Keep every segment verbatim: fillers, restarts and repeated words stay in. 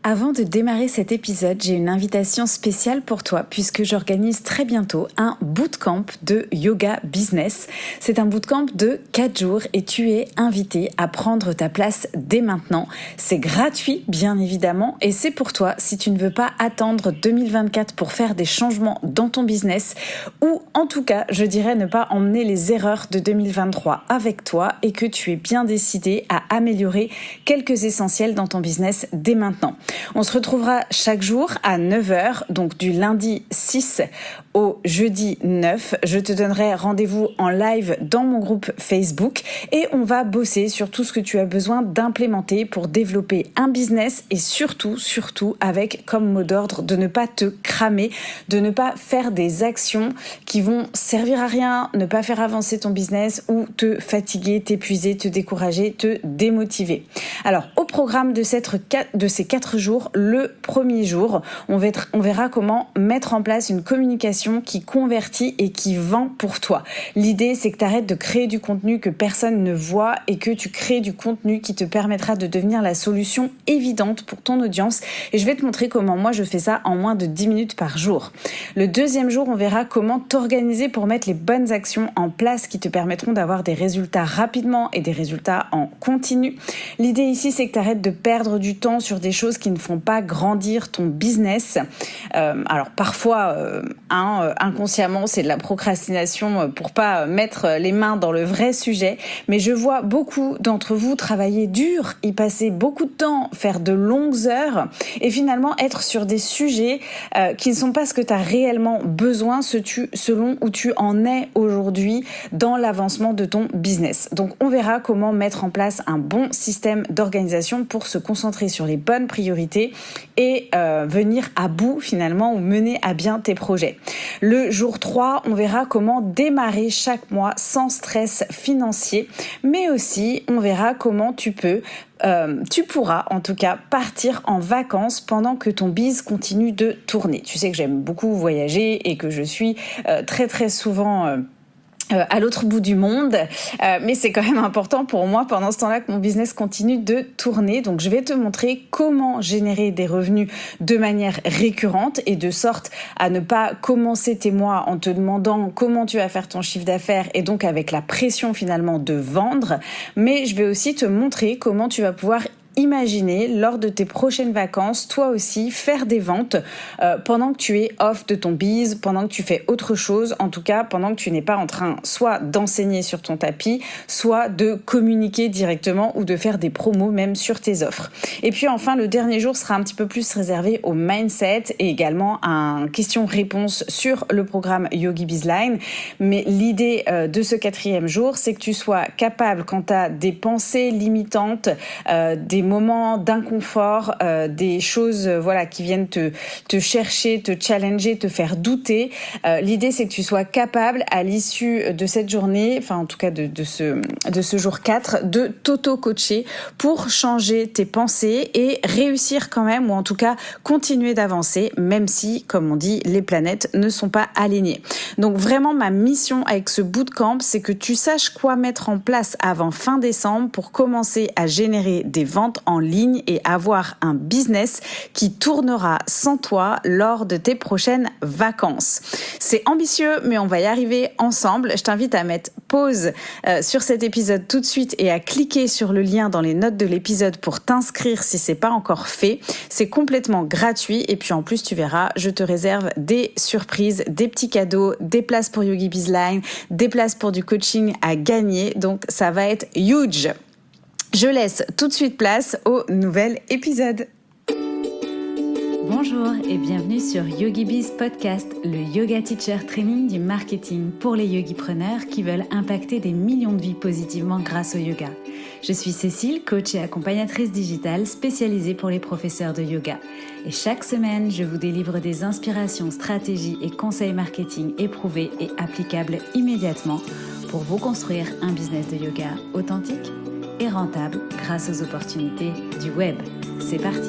Avant de démarrer cet épisode, j'ai une invitation spéciale pour toi puisque j'organise très bientôt un bootcamp de yoga business. C'est un bootcamp de quatre jours et tu es invité à prendre ta place dès maintenant. C'est gratuit bien évidemment et c'est pour toi si tu ne veux pas attendre deux mille vingt-quatre pour faire des changements dans ton business ou en tout cas je dirais ne pas emmener les erreurs de deux mille vingt-trois avec toi et que tu es bien décidé à améliorer quelques essentiels dans ton business dès maintenant. On se retrouvera chaque jour à neuf heures, donc du lundi six au jeudi neuf. Je te donnerai rendez-vous en live dans mon groupe Facebook et on va bosser sur tout ce que tu as besoin d'implémenter pour développer un business et surtout, surtout avec comme mot d'ordre de ne pas te cramer, de ne pas faire des actions qui vont servir à rien, ne pas faire avancer ton business ou te fatiguer, t'épuiser, te décourager, te démotiver. Alors, au programme de, cette, de ces quatre jours, le premier jour, on verra comment mettre en place une communication qui convertit et qui vend pour toi. L'idée, c'est que tu arrêtes de créer du contenu que personne ne voit et que tu crées du contenu qui te permettra de devenir la solution évidente pour ton audience. Et je vais te montrer comment moi je fais ça en moins de dix minutes par jour. Le deuxième jour, on verra comment t'organiser pour mettre les bonnes actions en place qui te permettront d'avoir des résultats rapidement et des résultats en continu. L'idée ici, c'est que tu arrêtes de perdre du temps sur des choses qui ne font pas grandir ton business. Euh, alors parfois, euh, hein, inconsciemment, c'est de la procrastination pour pas mettre les mains dans le vrai sujet. Mais je vois beaucoup d'entre vous travailler dur, y passer beaucoup de temps, faire de longues heures et finalement être sur des sujets euh, qui ne sont pas ce que tu as réellement besoin ce tu, selon où tu en es aujourd'hui dans l'avancement de ton business. Donc on verra comment mettre en place un bon système d'organisation pour se concentrer sur les bonnes priorités et euh, venir à bout finalement ou mener à bien tes projets. Le jour trois, on verra comment démarrer chaque mois sans stress financier, mais aussi on verra comment tu peux Euh, tu pourras en tout cas partir en vacances pendant que ton biz continue de tourner. Tu sais que j'aime beaucoup voyager et que je suis euh, très très souvent euh, Euh, à l'autre bout du monde, euh, mais c'est quand même important pour moi pendant ce temps-là que mon business continue de tourner. Donc je vais te montrer comment générer des revenus de manière récurrente et de sorte à ne pas commencer tes mois en te demandant comment tu vas faire ton chiffre d'affaires et donc avec la pression finalement de vendre. Mais je vais aussi te montrer comment tu vas pouvoir imaginer lors de tes prochaines vacances, toi aussi, faire des ventes euh, pendant que tu es off de ton biz, pendant que tu fais autre chose, en tout cas pendant que tu n'es pas en train soit d'enseigner sur ton tapis, soit de communiquer directement ou de faire des promos même sur tes offres. Et puis enfin, le dernier jour sera un petit peu plus réservé au mindset et également à un question-réponse sur le programme Yogi Bizline. Mais l'idée euh, de ce quatrième jour, c'est que tu sois capable, quand tu as des pensées limitantes, euh, des moments d'inconfort, euh, des choses euh, voilà qui viennent te te chercher, te challenger, te faire douter. Euh, l'idée c'est que tu sois capable à l'issue de cette journée, enfin en tout cas de de ce de ce jour quatre, de t'auto-coacher pour changer tes pensées et réussir quand même ou en tout cas continuer d'avancer même si comme on dit les planètes ne sont pas alignées. Donc vraiment ma mission avec ce bootcamp, c'est que tu saches quoi mettre en place avant fin décembre pour commencer à générer des ventes en ligne et avoir un business qui tournera sans toi lors de tes prochaines vacances. C'est ambitieux, mais on va y arriver ensemble. Je t'invite à mettre pause euh, sur cet épisode tout de suite et à cliquer sur le lien dans les notes de l'épisode pour t'inscrire si c'est pas encore fait. C'est complètement gratuit et puis en plus tu verras, je te réserve des surprises, des petits cadeaux, des places pour Yogi Bizline, des places pour du coaching à gagner. Donc ça va être huge. Je laisse tout de suite place au nouvel épisode. Bonjour et bienvenue sur Yogi Biz Podcast, le yoga teacher training du marketing pour les yogipreneurs qui veulent impacter des millions de vies positivement grâce au yoga. Je suis Cécile, coach et accompagnatrice digitale spécialisée pour les professeurs de yoga. Et chaque semaine, je vous délivre des inspirations, stratégies et conseils marketing éprouvés et applicables immédiatement pour vous construire un business de yoga authentique et rentable grâce aux opportunités du web. C'est parti!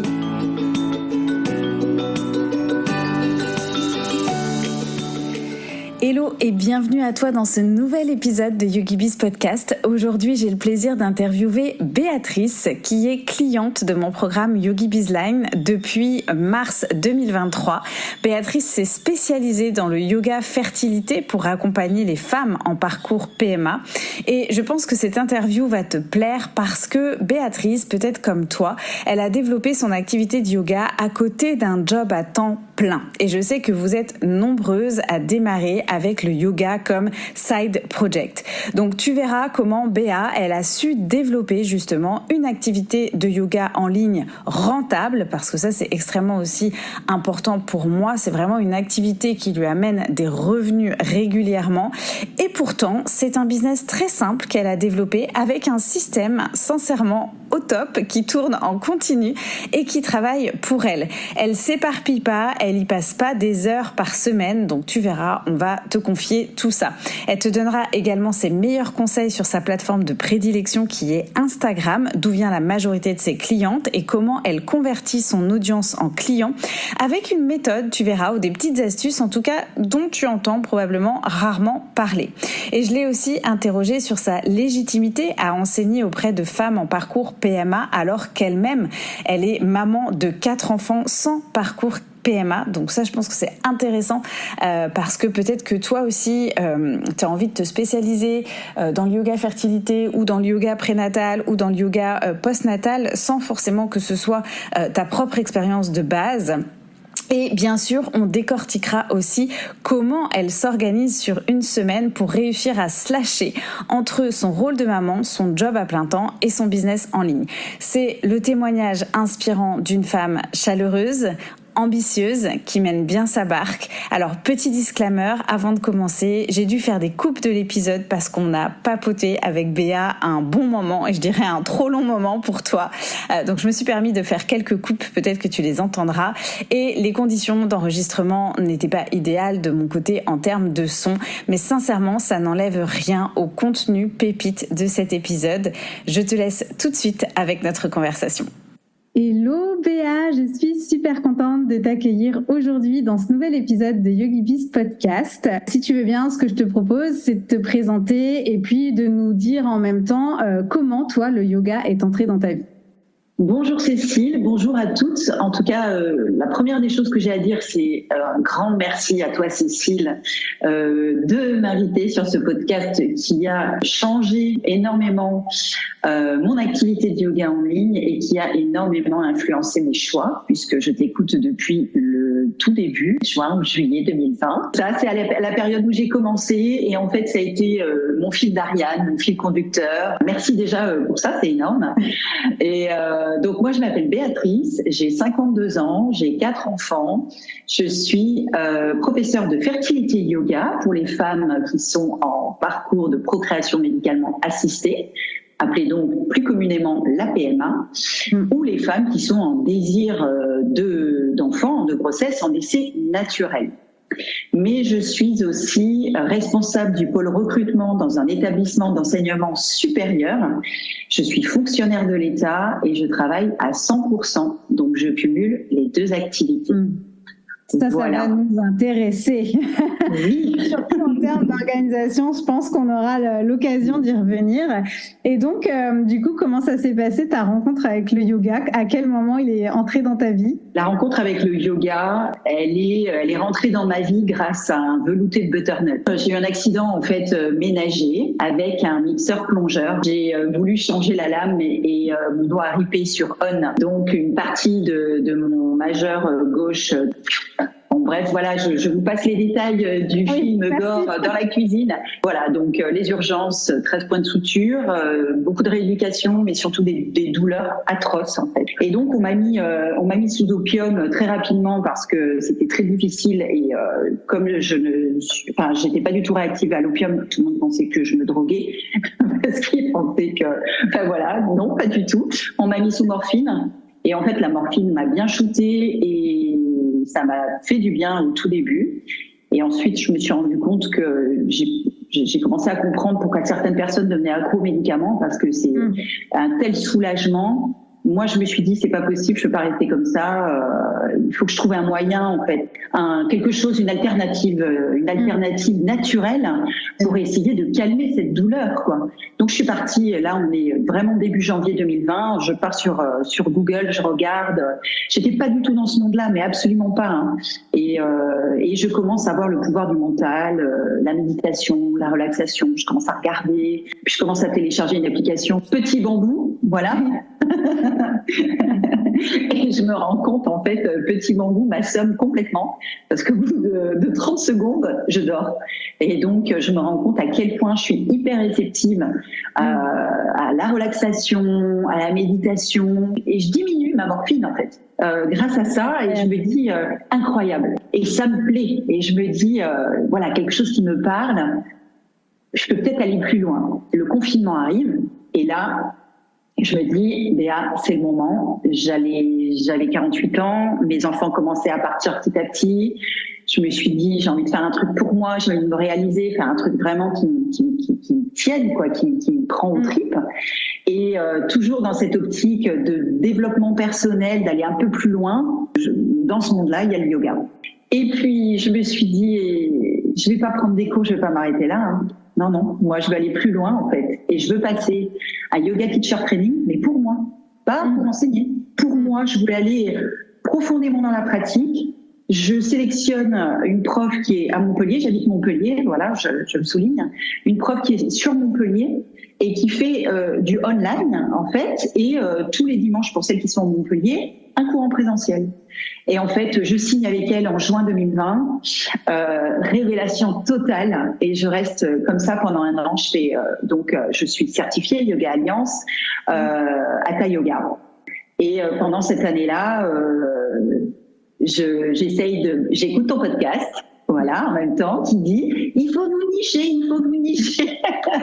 Hello Hello et bienvenue à toi dans ce nouvel épisode de YogiBiz Podcast. Aujourd'hui, j'ai le plaisir d'interviewer Béatrice qui est cliente de mon programme YogiBiz Line depuis mars deux mille vingt-trois. Béatrice s'est spécialisée dans le yoga fertilité pour accompagner les femmes en parcours P M A. Et je pense que cette interview va te plaire parce que Béatrice, peut-être comme toi, elle a développé son activité de yoga à côté d'un job à temps plein. Et je sais que vous êtes nombreuses à démarrer avec le yoga comme side project. Donc tu verras comment Béa, elle a su développer justement une activité de yoga en ligne rentable, parce que ça c'est extrêmement aussi important pour moi. C'est vraiment une activité qui lui amène des revenus régulièrement. Et pourtant, c'est un business très simple qu'elle a développé avec un système sincèrement au top, qui tourne en continu et qui travaille pour elle. Elle s'éparpille pas, elle y passe pas des heures par semaine, donc tu verras, on va te confier tout ça. Elle te donnera également ses meilleurs conseils sur sa plateforme de prédilection qui est Instagram, d'où vient la majorité de ses clientes et comment elle convertit son audience en clients avec une méthode, tu verras, ou des petites astuces en tout cas dont tu entends probablement rarement parler. Et je l'ai aussi interrogée sur sa légitimité à enseigner auprès de femmes en parcours P M A alors qu'elle-même, elle est maman de quatre enfants sans parcours P M A. Donc ça, je pense que c'est intéressant euh, parce que peut-être que toi aussi, euh, tu as envie de te spécialiser euh, dans le yoga fertilité ou dans le yoga prénatal ou dans le yoga euh, postnatal sans forcément que ce soit euh, ta propre expérience de base. Et bien sûr, on décortiquera aussi comment elle s'organise sur une semaine pour réussir à slasher entre son rôle de maman, son job à plein temps et son business en ligne. C'est le témoignage inspirant d'une femme chaleureuse, ambitieuse, qui mène bien sa barque. Alors, petit disclaimer, avant de commencer, j'ai dû faire des coupes de l'épisode parce qu'on a papoté avec Béa un bon moment, et je dirais un trop long moment pour toi. Euh, donc, je me suis permis de faire quelques coupes, peut-être que tu les entendras. Et les conditions d'enregistrement n'étaient pas idéales de mon côté en termes de son, mais sincèrement, ça n'enlève rien au contenu pépite de cet épisode. Je te laisse tout de suite avec notre conversation. Hello Béa, je suis super contente de t'accueillir aujourd'hui dans ce nouvel épisode de YogiBiz Podcast. Si tu veux bien, ce que je te propose, c'est de te présenter et puis de nous dire en même temps euh, comment toi le yoga est entré dans ta vie. Bonjour Cécile, bonjour à toutes. En tout cas, euh, la première des choses que j'ai à dire, c'est un grand merci à toi Cécile euh, de m'inviter sur ce podcast qui a changé énormément euh, mon activité de yoga en ligne et qui a énormément influencé mes choix, puisque je t'écoute depuis le tout début, juin ou juillet deux mille vingt. Ça, c'est à la, à la période où j'ai commencé et en fait, ça a été euh, mon fil d'Ariane, mon fil conducteur. Merci déjà euh, pour ça, c'est énorme. Et euh, donc moi je m'appelle Béatrice, j'ai cinquante-deux ans, j'ai quatre enfants, je suis euh, professeure de fertilité yoga pour les femmes qui sont en parcours de procréation médicalement assistée, appelée donc plus communément la P M A, mmh. ou les femmes qui sont en désir de, d'enfants, de grossesse en décès naturel. Mais je suis aussi responsable du pôle recrutement dans un établissement d'enseignement supérieur. Je suis fonctionnaire de l'État et je travaille à cent pour cent. Donc, je cumule les deux activités. Mmh. Ça, voilà. Ça va nous intéresser. Oui. Surtout en termes d'organisation, je pense qu'on aura l'occasion d'y revenir. Et donc, euh, du coup, comment ça s'est passé ta rencontre avec le yoga? À quel moment il est entré dans ta vie? La rencontre avec le yoga, elle est, elle est rentrée dans ma vie grâce à un velouté de butternut. J'ai eu un accident en fait ménager avec un mixeur plongeur. J'ai voulu changer la lame et, et euh, mon doigt a ripé sur on. Donc, une partie de, de mon majeur gauche. Bon, bref, voilà, je, je vous passe les détails du oui, film merci. Gore dans la cuisine. Voilà, donc euh, les urgences, treize points de suture, euh, beaucoup de rééducation, mais surtout des, des douleurs atroces en fait. Et donc on m'a mis, euh, on m'a mis sous opium très rapidement parce que c'était très difficile et euh, comme je ne, suis, enfin, j'étais pas du tout réactive à l'opium, tout le monde pensait que je me droguais parce qu'ils pensaient que, enfin voilà, non, pas du tout. On m'a mis sous morphine et en fait la morphine m'a bien shooté et ça m'a fait du bien au tout début. Et ensuite, je me suis rendu compte que j'ai, j'ai commencé à comprendre pourquoi certaines personnes devenaient accro aux médicaments parce que c'est mmh. un tel soulagement moi, je me suis dit, c'est pas possible, je peux pas rester comme ça. Euh, il faut que je trouve un moyen, en fait, un, quelque chose, une alternative, une alternative naturelle pour essayer de calmer cette douleur, quoi. Donc, je suis partie. Là, on est vraiment début janvier deux mille vingt. Je pars sur sur Google, je regarde. J'étais pas du tout dans ce monde-là, mais absolument pas. Hein. Et euh, et je commence à voir le pouvoir du mental, euh, la méditation, la relaxation. Je commence à regarder. Puis je commence à télécharger une application Petit Bambou, voilà. Et je me rends compte, en fait, Petit Bambou m'assomme complètement parce qu'au bout de, de trente secondes, je dors. Et donc, je me rends compte à quel point je suis hyper réceptive à, à la relaxation, à la méditation. Et je diminue ma morphine, en fait, euh, grâce à ça. Et je me dis, euh, incroyable. Et ça me plaît. Et je me dis, euh, voilà, quelque chose qui me parle. Je peux peut-être aller plus loin. Le confinement arrive. Et là, je me dis, Béa, c'est le moment. J'allais, j'avais quarante-huit ans, mes enfants commençaient à partir petit à petit. Je me suis dit, j'ai envie de faire un truc pour moi, j'ai envie de me réaliser, faire un truc vraiment qui, qui, qui, qui me tienne, quoi, qui, qui me prend aux tripes. Et euh, toujours dans cette optique de développement personnel, d'aller un peu plus loin. Je, dans ce monde-là, il y a le yoga. Et puis, je me suis dit, je vais pas prendre des cours, je vais pas m'arrêter là. Hein. Non, non, moi, je veux aller plus loin, en fait. Et je veux passer à Yoga Teacher Training, mais pour moi, pas pour enseigner. Pour moi, je voulais aller profondément dans la pratique. Je sélectionne une prof qui est à Montpellier, j'habite Montpellier, voilà, je, je le souligne, une prof qui est sur Montpellier et qui fait euh, du online, en fait, et euh, tous les dimanches, pour celles qui sont à Montpellier, un cours en présentiel. Et en fait, je signe avec elle en juin deux mille vingt, euh, révélation totale, et je reste comme ça pendant un an. Je fais, euh, donc, euh, je suis certifiée Yoga Alliance, euh, Hatha Yoga. Et euh, pendant cette année-là, euh, je, j'essaye de, j'écoute ton podcast, voilà, en même temps, qui dit, il faut vous nicher, il faut vous nicher.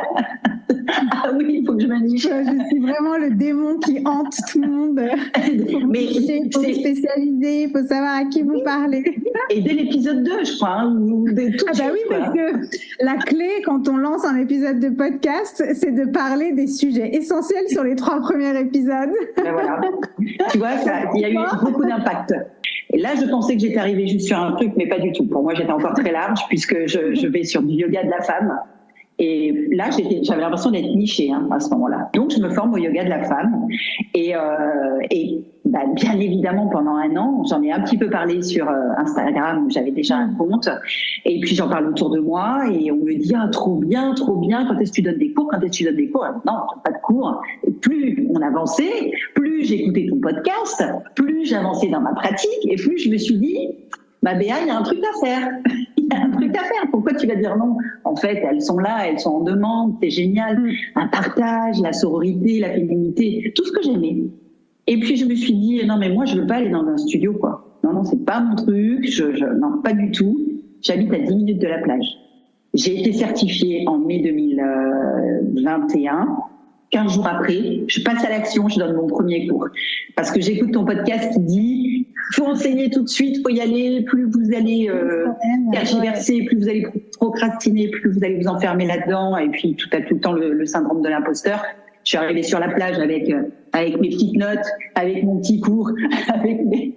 Ah oui, il faut que je me niche. Je suis vraiment le démon qui hante tout le monde. Il faut Mais nicher, il faut c'est... vous spécialiser, il faut savoir à qui vous parlez. Et dès l'épisode deux, je crois, hein, ou de tout ah bah oui, quoi. Parce que la clé, quand on lance un épisode de podcast, c'est de parler des sujets essentiels sur les trois premiers épisodes. Ben voilà. Tu vois, ça, il y a eu beaucoup d'impact. Et là, je pensais que j'étais arrivée juste sur un truc, mais pas du tout. Pour moi, j'étais encore très large, puisque je, je vais sur du yoga de la femme. Et là, j'étais, j'avais l'impression d'être nichée hein, à ce moment-là. Donc, je me forme au yoga de la femme. Et, euh, et bah, bien évidemment, pendant un an, j'en ai un petit peu parlé sur euh, Instagram, où j'avais déjà un compte. Et puis, j'en parle autour de moi. Et on me dit, ah, trop bien, trop bien, quand est-ce que tu donnes des cours, quand est-ce que tu donnes des cours? Non, pas de cours. Et plus on avançait, plus j'écoutais ton podcast, plus j'avançais dans ma pratique. Et plus je me suis dit, bah, Béa, il y a un truc à faire. Il y a un truc à faire. Pourquoi tu vas dire non? En fait, elles sont là, elles sont en demande, c'est génial. Un partage, la sororité, la féminité, tout ce que j'aimais. Et puis, je me suis dit, non, mais moi, je veux pas aller dans un studio, quoi. Non, non, c'est pas mon truc. Je, je, non, pas du tout. J'habite à dix minutes de la plage. J'ai été certifiée en mai deux mille vingt et un. quinze jours après, je passe à l'action, je donne mon premier cours. Parce que j'écoute ton podcast qui dit, faut enseigner tout de suite, faut y aller, plus vous allez euh, tergiverser, plus vous allez procrastiner, plus vous allez vous enfermer là-dedans, et puis tout à tout le temps le, le syndrome de l'imposteur. Je suis arrivée sur la plage avec euh, avec mes petites notes, avec mon petit cours, avec mes...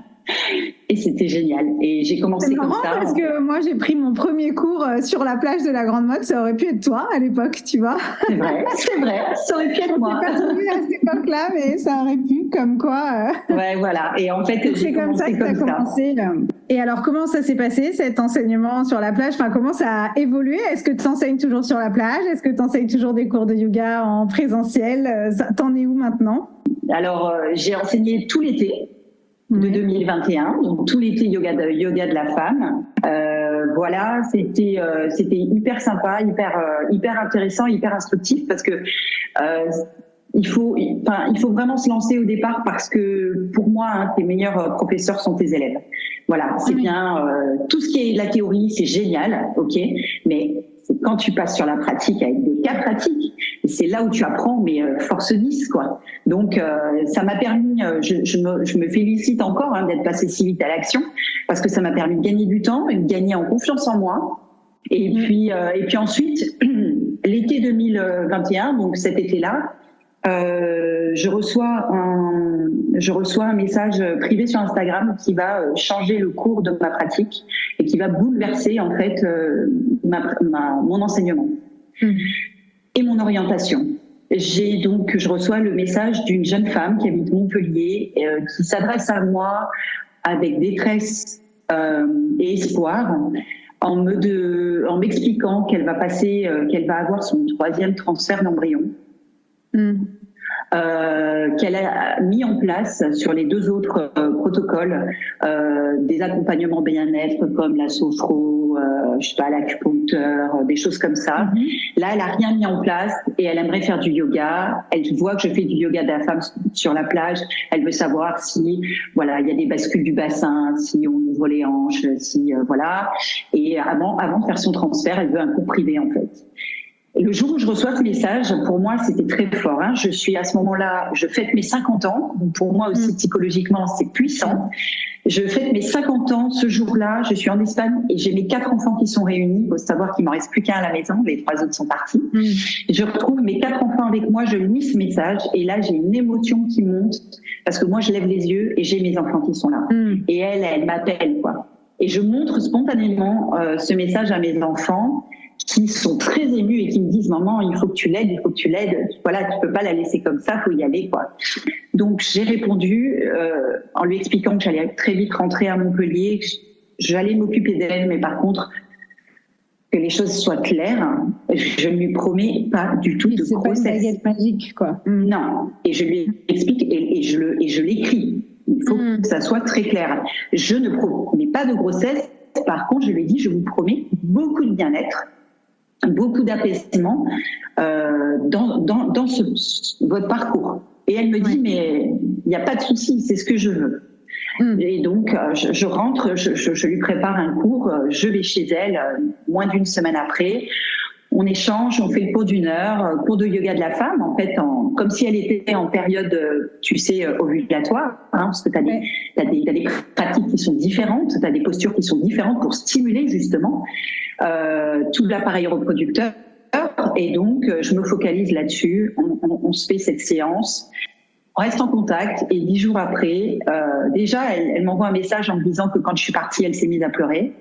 Et c'était génial. Et j'ai commencé c'est comme marrant ça. Parce que moi, j'ai pris mon premier cours sur la plage de la Grande Motte. Ça aurait pu être toi à l'époque, tu vois. C'est vrai, c'est vrai. Ça aurait pu être moi. Je ne pas trouvée à cette époque-là, mais ça aurait pu, comme quoi. Euh... Ouais, voilà. Et en fait, c'est comme ça que tu as commencé. Là. Et alors, comment ça s'est passé, cet enseignement sur la plage? Enfin, comment ça a évolué? Est-ce que tu enseignes toujours sur la plage? Est-ce que tu enseignes toujours des cours de yoga en présentiel? T'en es où maintenant? Alors, euh, j'ai enseigné tout l'été de deux mille vingt et un, donc tout l'été yoga de, yoga de la femme. Euh, voilà, c'était euh, c'était hyper sympa, hyper euh, hyper intéressant, hyper instructif parce que euh, il faut enfin il faut vraiment se lancer au départ parce que pour moi hein, tes meilleurs professeurs sont tes élèves. Voilà, c'est oui. bien euh, tout ce qui est de la théorie, c'est génial, ok, mais quand tu passes sur la pratique avec des cas pratiques, c'est là où tu apprends, mais euh, force dix, quoi. Donc, euh, ça m'a permis, euh, je, je, me, je me félicite encore hein, d'être passée si vite à l'action, parce que ça m'a permis de gagner du temps, et de gagner en confiance en moi. Et puis, euh, et puis ensuite, l'été deux mille vingt et un, donc cet été-là, euh, je reçois un, je reçois un message privé sur Instagram qui va changer le cours de ma pratique et qui va bouleverser en fait euh, ma, ma, mon enseignement mmh. et mon orientation. J'ai donc, je reçois le message d'une jeune femme qui habite Montpellier, euh, qui s'adresse à moi avec détresse euh, et espoir, en me de, en m'expliquant qu'elle va passer, euh, qu'elle va avoir son troisième transfert d'embryon. Mmh. Euh, qu'elle a mis en place sur les deux autres euh, protocoles euh, des accompagnements bien-être comme la sophro, euh, je sais pas, l'acupuncteur, des choses comme ça. Mm-hmm. Là, elle a rien mis en place et elle aimerait faire du yoga. Elle voit que je fais du yoga de la femme sur la plage. Elle veut savoir si, voilà, il y a des bascules du bassin, si on ouvre les hanches, si, euh, voilà. Et avant, avant de faire son transfert, elle veut un cours privé en fait. Et le jour où je reçois ce message, pour moi, c'était très fort. Hein. Je suis à ce moment-là, je fête mes cinquante ans. Donc pour moi aussi, psychologiquement, c'est puissant. Je fête mes cinquante ans. Ce jour-là, je suis en Espagne et j'ai mes quatre enfants qui sont réunis. Il faut savoir qu'il m'en reste plus qu'un à la maison. Les trois autres sont partis. Mm. Je retrouve mes quatre enfants avec moi. Je lis ce message et là, j'ai une émotion qui monte parce que moi, je lève les yeux et j'ai mes enfants qui sont là. Mm. Et elle, elle m'appelle, quoi. Et je montre spontanément euh, ce message à mes enfants, qui sont très émus et qui me disent « Maman, il faut que tu l'aides, il faut que tu l'aides. Voilà, tu peux pas la laisser comme ça, faut y aller, quoi. » Donc, j'ai répondu euh, en lui expliquant que j'allais très vite rentrer à Montpellier, que j'allais m'occuper d'elle, mais par contre, que les choses soient claires. Je ne lui promets pas du tout oui, de c'est grossesse. C'est pas une baguette magique, quoi. Mm. Non. Et je lui explique et, et je le, et je l'écris. Il faut mm. que ça soit très clair. Je ne promets pas de grossesse. Par contre, je lui ai dit, je vous promets beaucoup de bien-être, beaucoup d'apaisement euh, dans, dans, dans ce, votre parcours. Et elle me dit, oui. mais il n'y a pas de souci, c'est ce que je veux. Mm. Et donc, je, je rentre, je, je, je lui prépare un cours, je vais chez elle, moins d'une semaine après. On échange, on fait le cours d'une heure, cours de yoga de la femme, en fait, en, comme si elle était en période, tu sais, ovulatoire, hein, parce que tu as des, t'as des, t'as des pratiques qui sont différentes, tu as des postures qui sont différentes pour stimuler justement euh, tout l'appareil reproducteur. Et donc, je me focalise là-dessus, on, on, on se fait cette séance, on reste en contact, et dix jours après, euh, déjà, elle, elle m'envoie un message en me disant que quand je suis partie, elle s'est mise à pleurer.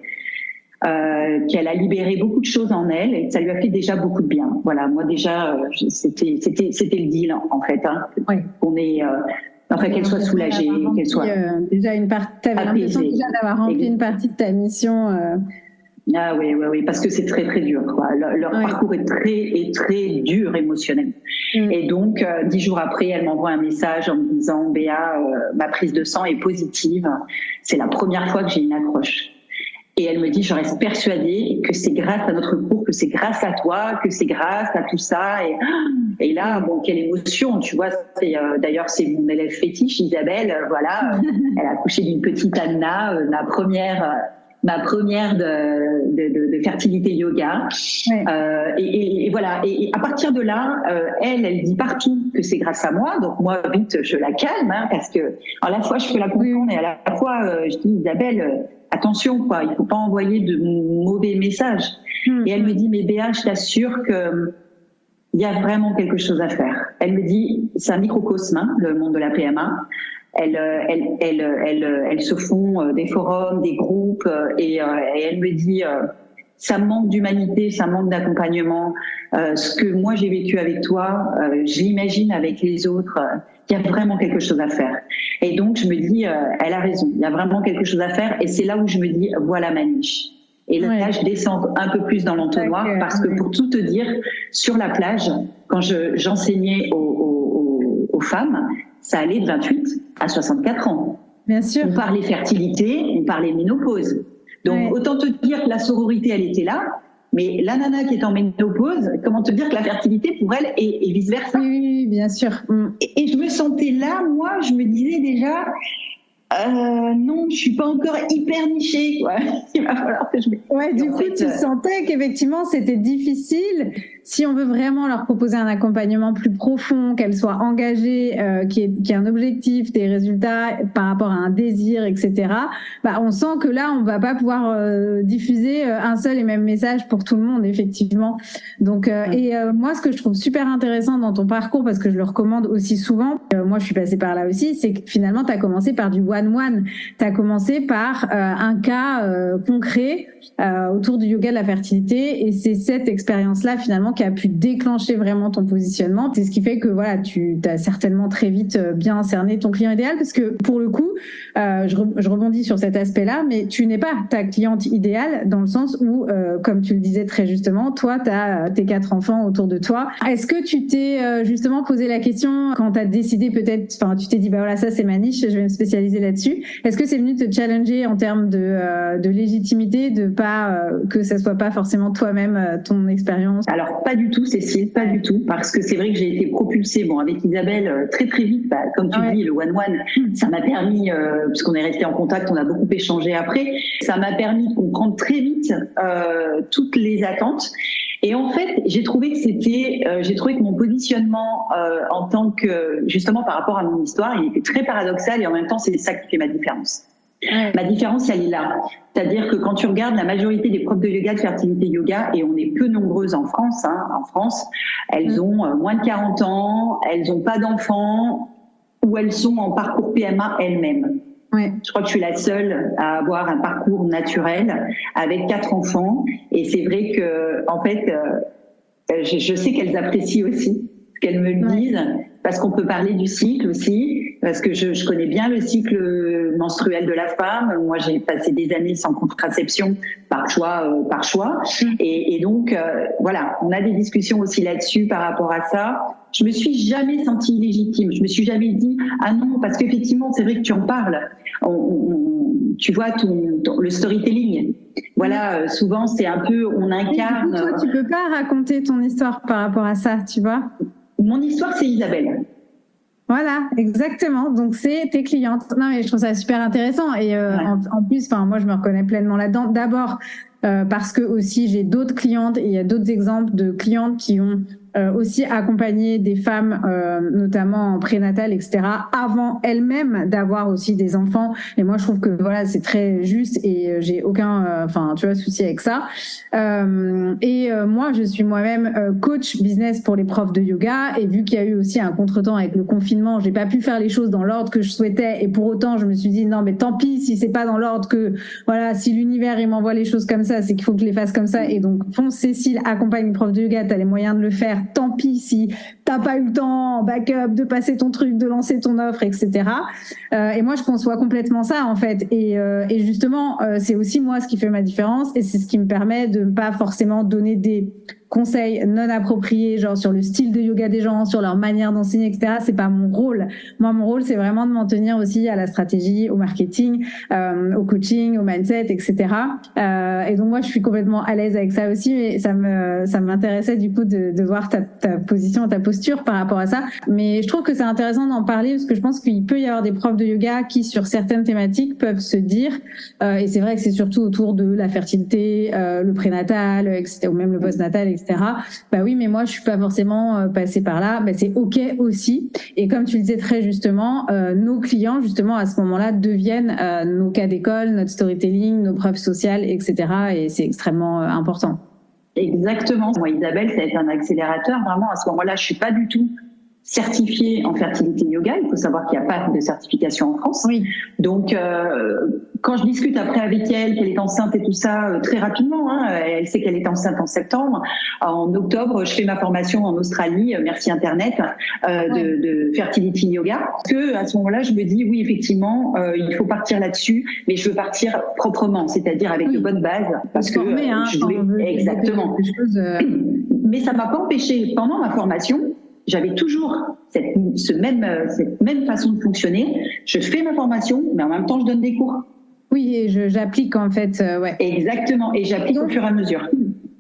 Euh, qu'elle a libéré beaucoup de choses en elle et que ça lui a fait déjà beaucoup de bien. Voilà, moi déjà, euh, c'était c'était c'était le deal en fait. Hein, oui. Qu'on est, euh, enfin qu'elle soit soulagée, qu'elle soit euh, déjà une partie. T'avais l'impression déjà d'avoir rempli une partie de ta mission. Euh... Ah oui, oui, oui, parce que c'est très très dur. Quoi. Leur, leur oui. parcours est très est très dur émotionnellement. Mm. Et donc euh, dix jours après, elle m'envoie un message en me disant Béa, euh, ma prise de sang est positive. C'est la première fois que j'ai une accroche. Et elle me dit, je reste persuadée que c'est grâce à notre cours, que c'est grâce à toi, que c'est grâce à tout ça. Et, et là, bon, quelle émotion, tu vois. C'est, euh, d'ailleurs, c'est mon élève fétiche, Isabelle. Euh, voilà, elle a accouché d'une petite Anna, euh, ma première, euh, ma première de, de, de, de fertilité yoga. Ouais. Euh, et, et, et voilà. Et, et à partir de là, euh, elle, elle dit partout que c'est grâce à moi. Donc moi, vite, je la calme, hein, parce que à la fois je peux la comprendre et à la fois, euh, je dis, Isabelle. Euh, Attention, quoi, il faut pas envoyer de mauvais messages. Mmh. Et elle me dit, mais Béa, je t'assure que il y a vraiment quelque chose à faire. Elle me dit, c'est un microcosme, hein, le monde de la P M A. Elles, elles, elles, elles, elles se font des forums, des groupes, et, et elle me dit, ça manque d'humanité, ça manque d'accompagnement. Euh, ce que moi j'ai vécu avec toi, euh, je l'imagine avec les autres. Il y a vraiment quelque chose à faire. Et donc, je me dis, euh, elle a raison, il y a vraiment quelque chose à faire. Et c'est là où je me dis, voilà ma niche. Et là, ouais. je descends un peu plus dans l'entonnoir okay. parce que pour tout te dire, sur la plage, quand je, j'enseignais aux, aux, aux femmes, ça allait de vingt-huit à soixante-quatre ans. Bien sûr. On parlait fertilité, on parlait ménopause. Donc, ouais. autant te dire que la sororité, elle était là. Mais la nana qui est en ménopause, comment te dire que la fertilité pour elle est, est vice-versa. Oui, bien sûr. Mm. Et, et je me sentais là, moi, je me disais déjà, euh, non, je suis pas encore hyper nichée, quoi. Il va falloir que je me... Ouais, du coup, fait, tu euh... sentais qu'effectivement, c'était difficile si on veut vraiment leur proposer un accompagnement plus profond, qu'elles soient engagées, euh, qu'il y ait, qu'il y ait un objectif, des résultats par rapport à un désir, et cetera, bah, on sent que là, on va pas pouvoir euh, diffuser un seul et même message pour tout le monde, effectivement. Donc, euh, et euh, moi, ce que je trouve super intéressant dans ton parcours, parce que je le recommande aussi souvent, euh, moi, je suis passée par là aussi, c'est que finalement, tu as commencé par du one-one. Tu as commencé par euh, un cas euh, concret euh, autour du yoga de la fertilité, et c'est cette expérience-là, finalement, qui a pu déclencher vraiment ton positionnement. C'est ce qui fait que voilà, tu as certainement très vite bien cerné ton client idéal, parce que pour le coup, euh, je, re- je rebondis sur cet aspect-là, mais tu n'es pas ta cliente idéale dans le sens où, euh, comme tu le disais très justement, toi, tu as tes quatre enfants autour de toi. Est-ce que tu t'es euh, justement posé la question quand tu as décidé peut-être, enfin, tu t'es dit, bah voilà, ça c'est ma niche, je vais me spécialiser là-dessus. Est-ce que c'est venu te challenger en termes de, euh, de légitimité, de pas euh, que ça soit pas forcément toi-même euh, ton expérience? Alors pas du tout, Cécile, pas du tout, parce que c'est vrai que j'ai été propulsée, bon, avec Isabelle très très vite, bah, comme tu ouais. dis, le one-one, ça m'a permis, euh, puisqu'on est resté en contact, on a beaucoup échangé après, ça m'a permis de comprendre très vite euh, toutes les attentes. Et en fait, j'ai trouvé que c'était, euh, j'ai trouvé que mon positionnement euh, en tant que, justement par rapport à mon histoire, il était très paradoxal, et en même temps, c'est ça qui fait ma différence. Ouais. Ma différence, elle est là. C'est-à-dire que quand tu regardes la majorité des profs de yoga, de fertilité yoga, et on est peu nombreuses en France, hein, en France, elles mmh. ont euh, moins de quarante ans, elles n'ont pas d'enfants, ou elles sont en parcours P M A elles-mêmes. Ouais. Je crois que je suis la seule à avoir un parcours naturel avec quatre enfants, et c'est vrai que, en fait, euh, je, je sais qu'elles apprécient aussi ce qu'elles me le ouais. disent, parce qu'on peut parler du cycle aussi, parce que je, je connais bien le cycle menstruel de la femme. Moi, j'ai passé des années sans contraception par choix, euh, par choix, et, et donc euh, voilà, on a des discussions aussi là-dessus par rapport à ça. Je me suis jamais sentie illégitime. Je me suis jamais dit ah non, parce qu'effectivement, c'est vrai que tu en parles. On, on, tu vois ton, ton le storytelling. Voilà, euh, souvent c'est un peu on incarne. Et du coup, toi, tu peux pas raconter ton histoire par rapport à ça, tu vois. Mon histoire, c'est Isabelle. Voilà, exactement. Donc, c'est tes clientes. Non, mais je trouve ça super intéressant. Et euh, ouais. en, en plus, enfin, moi, je me reconnais pleinement là-dedans. D'abord, euh, parce que aussi, j'ai d'autres clientes et il y a d'autres exemples de clientes qui ont euh, aussi accompagné des femmes, euh, notamment en prénatal, et cetera, avant elles-mêmes d'avoir aussi des enfants. Et moi, je trouve que voilà, c'est très juste et euh, j'ai aucun, enfin, euh, tu vois, souci avec ça. Euh, et euh, moi, je suis moi-même euh, coach business pour les profs de yoga. Et vu qu'il y a eu aussi un contretemps avec le confinement, j'ai pas pu faire les choses dans l'ordre que je souhaitais. Et pour autant, je me suis dit non, mais tant pis si c'est pas dans l'ordre que voilà, si l'univers il m'envoie les choses comme ça, c'est qu'il faut que je les fasse comme ça. Et donc, fonce Cécile, accompagne une prof de yoga, t'as les moyens de le faire. Tant pis si t'as pas eu le temps en backup de passer ton truc, de lancer ton offre, et cetera. Euh, et moi, je conçois complètement ça en fait. Et, euh, et justement, euh, c'est aussi moi ce qui fait ma différence et c'est ce qui me permet de ne pas forcément donner des conseils non appropriés, genre sur le style de yoga des gens, sur leur manière d'enseigner, et cetera. C'est pas mon rôle. Moi, mon rôle, c'est vraiment de m'en tenir aussi à la stratégie, au marketing, euh, au coaching, au mindset, et cetera. Euh, et donc moi, je suis complètement à l'aise avec ça aussi, mais ça me, ça m'intéressait du coup de, de voir ta, ta position, ta posture par rapport à ça. Mais je trouve que c'est intéressant d'en parler parce que je pense qu'il peut y avoir des profs de yoga qui, sur certaines thématiques, peuvent se dire, euh, et c'est vrai que c'est surtout autour de la fertilité, euh, le prénatal, et cetera, ou même le postnatal, et cetera. Bah oui, mais moi, je suis pas forcément euh, passée par là. Bah, c'est ok aussi. Et comme tu le disais très justement, euh, nos clients, justement, à ce moment-là, deviennent euh, nos cas d'école, notre storytelling, nos preuves sociales, et cetera. Et c'est extrêmement euh, important. Exactement. Moi, Isabelle, ça a été un accélérateur. Vraiment, à ce moment-là, je suis pas du tout certifiée en fertilité yoga. Il faut savoir qu'il n'y a pas de certification en France. Oui. Donc, euh, quand je discute après avec elle, qu'elle est enceinte et tout ça, euh, très rapidement, hein, elle sait qu'elle est enceinte en septembre. En octobre, je fais ma formation en Australie, euh, merci Internet, euh, ouais. de, de fertility yoga. Parce que à ce moment-là, je me dis, oui, effectivement, euh, il faut partir là-dessus, mais je veux partir proprement, c'est-à-dire avec oui. de bonnes bases. Parce que former, hein, je voulais... Exactement. Choses, euh... Mais ça m'a pas empêché, pendant ma formation, j'avais toujours cette, ce même, cette même façon de fonctionner. Je fais ma formation, mais en même temps, je donne des cours. Oui, et je, j'applique en fait, euh, ouais. Exactement, et j'applique donc, au fur et à mesure.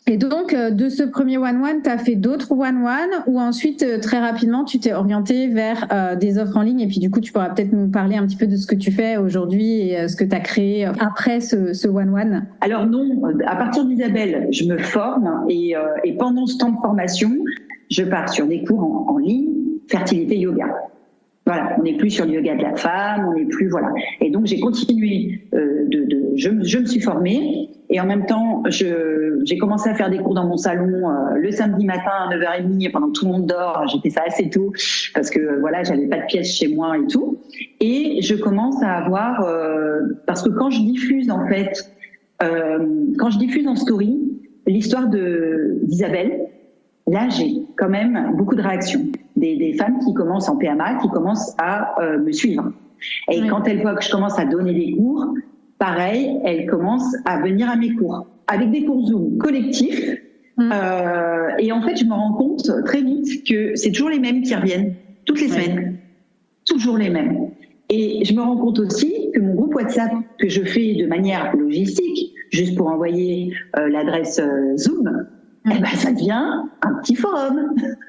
Et donc, euh, de ce premier one-one, tu as fait d'autres one-one ou ensuite, euh, très rapidement, tu t'es orienté vers euh, des offres en ligne et puis du coup, tu pourras peut-être nous parler un petit peu de ce que tu fais aujourd'hui et euh, ce que tu as créé après ce, ce one-one. Alors non, à partir d'Isabelle, je me forme et, euh, et pendant ce temps de formation, je pars sur des cours en, en ligne, fertilité yoga. Voilà, on n'est plus sur le yoga de la femme, on n'est plus, voilà. Et donc, j'ai continué euh, de, de je, je me suis formée et en même temps, je, j'ai commencé à faire des cours dans mon salon euh, le samedi matin à neuf heures trente pendant que tout le monde dort. J'ai fait ça assez tôt parce que voilà, j'avais pas de pièces chez moi et tout. Et je commence à avoir, euh, parce que quand je diffuse en fait, euh, quand je diffuse en story l'histoire de d'Isabelle, là, j'ai quand même beaucoup de réactions. Des, des femmes qui commencent en P M A, qui commencent à euh, me suivre. Et oui. Quand elles voient que je commence à donner des cours, pareil, elles commencent à venir à mes cours. Avec des cours Zoom collectifs. Mmh. Euh, et en fait, je me rends compte très vite que c'est toujours les mêmes qui reviennent, toutes les semaines. Oui. Toujours les mêmes. Et je me rends compte aussi que mon groupe WhatsApp, que je fais de manière logistique, juste pour envoyer euh, l'adresse euh, Zoom, eh ben, ça devient un petit forum.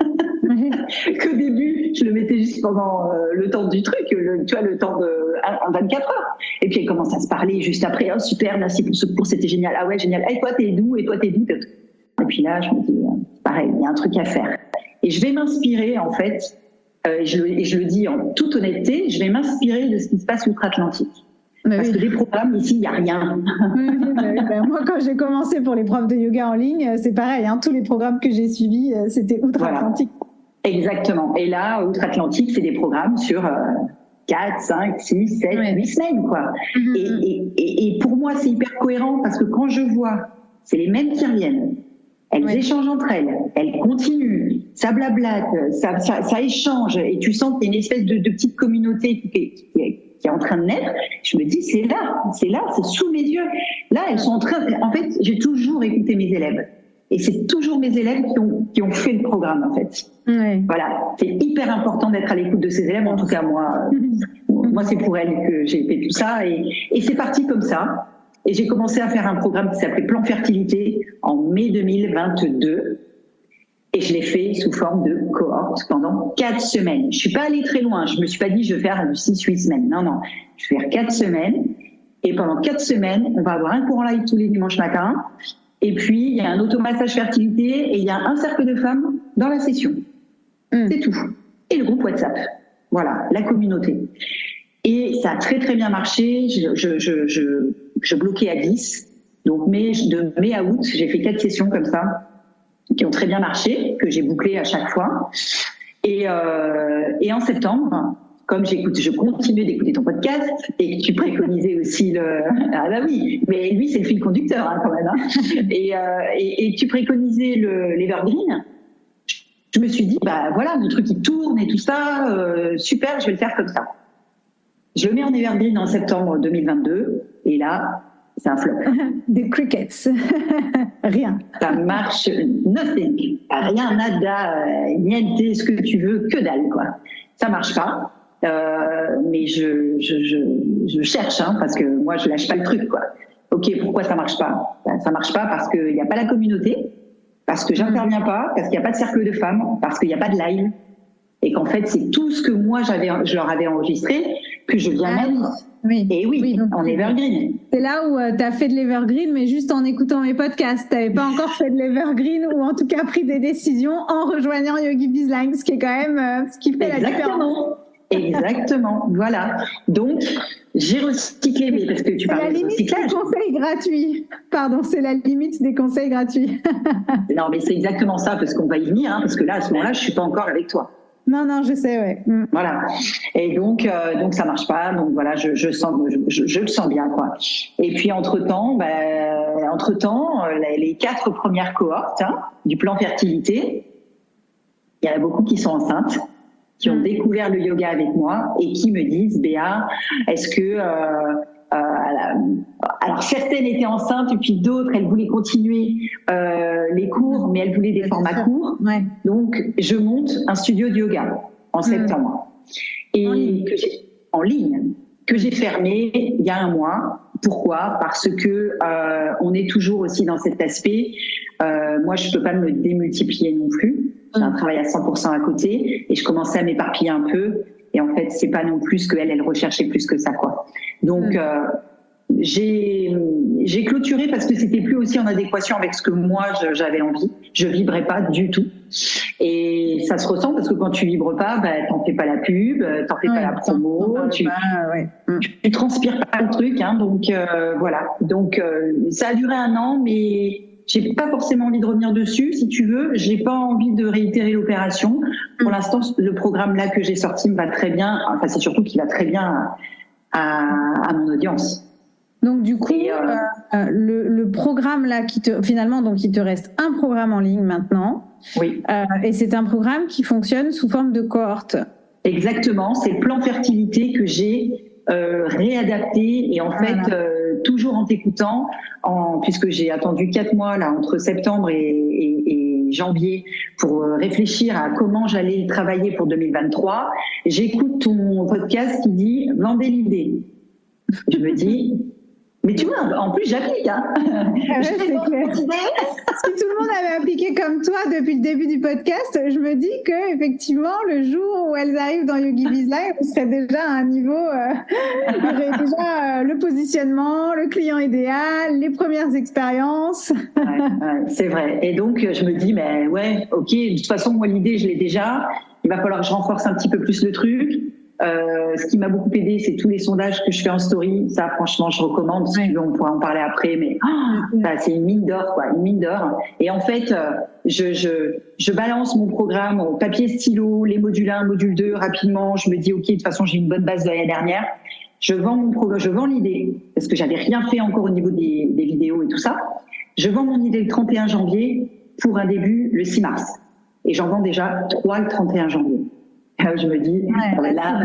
Qu'au début, je le mettais juste pendant euh, le temps du truc, le, tu vois, le temps de en vingt-quatre heures. Et puis, elle commence à se parler juste après. Oh, super, merci pour ce cours, c'était génial. Ah ouais, génial. Et hey, toi, t'es d'où? Et toi, t'es d'où? Et puis là, je me dis, pareil, il y a un truc à faire. Et je vais m'inspirer, en fait, euh, je, et je le dis en toute honnêteté, je vais m'inspirer de ce qui se passe outre-Atlantique. Bah Parce oui. que des programmes, ici, il n'y a rien. Oui, bah oui, bah moi, quand j'ai commencé pour les profs de yoga en ligne, c'est pareil. Hein, tous les programmes que j'ai suivis, c'était outre-Atlantique. Voilà. Exactement. Et là, outre-Atlantique, c'est des programmes sur euh, quatre, cinq, six, sept, oui. huit semaines. Quoi. Mm-hmm. Et, et, et, et pour moi, c'est hyper cohérent parce que quand je vois, c'est les mêmes qui reviennent. Elles oui. échangent entre elles, elles continuent, ça blablate, ça, ça, ça échange. Et tu sens qu'il y a une espèce de, de petite communauté qui est... Qui est qui est en train de naître, je me dis, c'est là, c'est là, c'est sous mes yeux. Là, elles sont en train, de... en fait, j'ai toujours écouté mes élèves. Et c'est toujours mes élèves qui ont, qui ont fait le programme, en fait. Oui. Voilà. C'est hyper important d'être à l'écoute de ses élèves. En tout cas, moi, moi, c'est pour elles que j'ai fait tout ça. Et, et c'est parti comme ça. Et j'ai commencé à faire un programme qui s'appelait Plan Fertilité en mai deux mille vingt-deux. Et je l'ai fait sous forme de cohorte pendant quatre semaines. Je suis pas allée très loin. Je me suis pas dit, je vais faire six, huit semaines. Non, non. Je vais faire quatre semaines. Et pendant quatre semaines, on va avoir un cours en live tous les dimanches matins. Et puis, il y a un automassage fertilité et il y a un cercle de femmes dans la session. Mmh. C'est tout. Et le groupe WhatsApp. Voilà, la communauté. Et ça a très, très bien marché. Je, je, je, je, je bloquais à dix. Donc, mai, de mai à août, j'ai fait quatre sessions comme ça, qui ont très bien marché, que j'ai bouclé à chaque fois. Et, euh, et en septembre, comme j'écoute, je continue d'écouter ton podcast et que tu préconisais aussi le... Ah bah oui, mais lui, c'est le fil conducteur hein, quand même. Hein. Et, euh, et, et tu préconisais le, l'Evergreen. Je me suis dit, bah voilà, le truc qui tourne et tout ça, euh, super, je vais le faire comme ça. Je le mets en Evergreen en septembre deux mille vingt-deux et là, c'est un flop. Des crickets. Rien. Ça marche, nothing. Rien, nada, niente, ce que tu veux, que dalle, quoi. Ça marche pas. Euh, mais je, je, je, je cherche, hein, parce que moi, je lâche pas le truc, quoi. Ok, pourquoi ça marche pas? Ben, ça marche pas parce qu'il n'y a pas la communauté, parce que j'interviens pas, parce qu'il n'y a pas de cercle de femmes, parce qu'il n'y a pas de live. Et qu'en fait, c'est tout ce que moi, j'avais, je leur avais enregistré que je viens ah, mettre. Oui. Et oui, oui donc, en Evergreen. C'est là où euh, tu as fait de l'Evergreen, mais juste en écoutant mes podcasts. Tu n'avais pas encore fait de l'Evergreen ou en tout cas pris des décisions en rejoignant Yogi Bizline, ce qui est quand même euh, ce qui fait Exactement. la différence. Exactement, voilà. Donc, j'ai recyclé, mais parce que tu parles de recyclage. C'est la limite des conseils gratuits. Pardon, c'est la limite des conseils gratuits. Non, mais c'est exactement ça, parce qu'on va y venir, hein, parce que là, à ce moment-là, je suis pas encore avec toi. Non, non, je sais, ouais. Mm. Voilà. Et donc, euh, donc ça marche pas. Donc voilà, je, je sens, je, je, je le sens bien, quoi. Et puis entre temps, bah, entre temps, les, les quatre premières cohortes hein, du plan fertilité, il y en a beaucoup qui sont enceintes, qui ont mm. découvert le yoga avec moi et qui me disent, Béa, est-ce que euh, euh, alors certaines étaient enceintes et puis d'autres elles voulaient continuer euh, les cours mais elles voulaient des formats courts ouais. Donc je monte un studio de yoga en septembre mmh. et en ligne. que j'ai en ligne que j'ai fermé il y a un mois Pourquoi ? Parce que euh, on est toujours aussi dans cet aspect. Euh, moi, je peux pas me démultiplier non plus. J'ai un travail à cent pour cent à côté et je commençais à m'éparpiller un peu. Et en fait, c'est pas non plus ce qu'elle, elle recherchait plus que ça, quoi. Donc, mmh. euh, j'ai, j'ai clôturé parce que c'était plus aussi en adéquation avec ce que moi j'avais envie. Je vibrais pas du tout. Et ça se ressent parce que quand tu vibres pas, bah, t'en fais pas la pub, t'en fais ouais, pas la promo, tu, pas, ouais. tu, tu transpires pas le truc, hein. Donc, euh, voilà. Donc, euh, ça a duré un an, mais j'ai pas forcément envie de revenir dessus, si tu veux. J'ai pas envie de réitérer l'opération. Pour l'instant, le programme là que j'ai sorti me va très bien. Enfin, c'est surtout qu'il va très bien à, à mon audience. Donc du coup, et, euh, euh, le, le programme là qui te finalement donc il te reste un programme en ligne maintenant. Oui. Euh, et c'est un programme qui fonctionne sous forme de cohorte. Exactement. C'est le plan fertilité que j'ai euh, réadapté et en voilà. fait euh, toujours en t'écoutant, en puisque j'ai attendu quatre mois là entre septembre et, et, et janvier pour réfléchir à comment j'allais travailler pour deux mille vingt-trois. J'écoute ton podcast qui dit vendez l'idée. Je me dis. Mais tu vois, en plus, j'applique. Hein. Ah ouais, c'est clair. Si tout le monde avait appliqué comme toi depuis le début du podcast, je me dis que effectivement, le jour où elles arrivent dans Yogi Biz Live, on serait déjà à un niveau, euh, il y aurait déjà euh, le positionnement, le client idéal, les premières expériences. Ouais, ouais, c'est vrai. Et donc, je me dis, mais ouais, ok, de toute façon, moi, l'idée, je l'ai déjà. Il va falloir que je renforce un petit peu plus le truc. Euh, ce qui m'a beaucoup aidé, c'est tous les sondages que je fais en story. Ça, franchement, je recommande. Si tu veux, on pourra en parler après, mais oh, ça, c'est une mine d'or, quoi, une mine d'or. Et en fait, euh, je, je, je balance mon programme au papier stylo, les modules un, module deux, rapidement. Je me dis, ok, de toute façon, j'ai une bonne base de l'année dernière. Je vends mon programme, je vends l'idée parce que j'avais rien fait encore au niveau des, des vidéos et tout ça. Je vends mon idée le trente et un janvier pour un début le six mars. Et j'en vends déjà trois le trente et un janvier. Je me dis, ouais, là,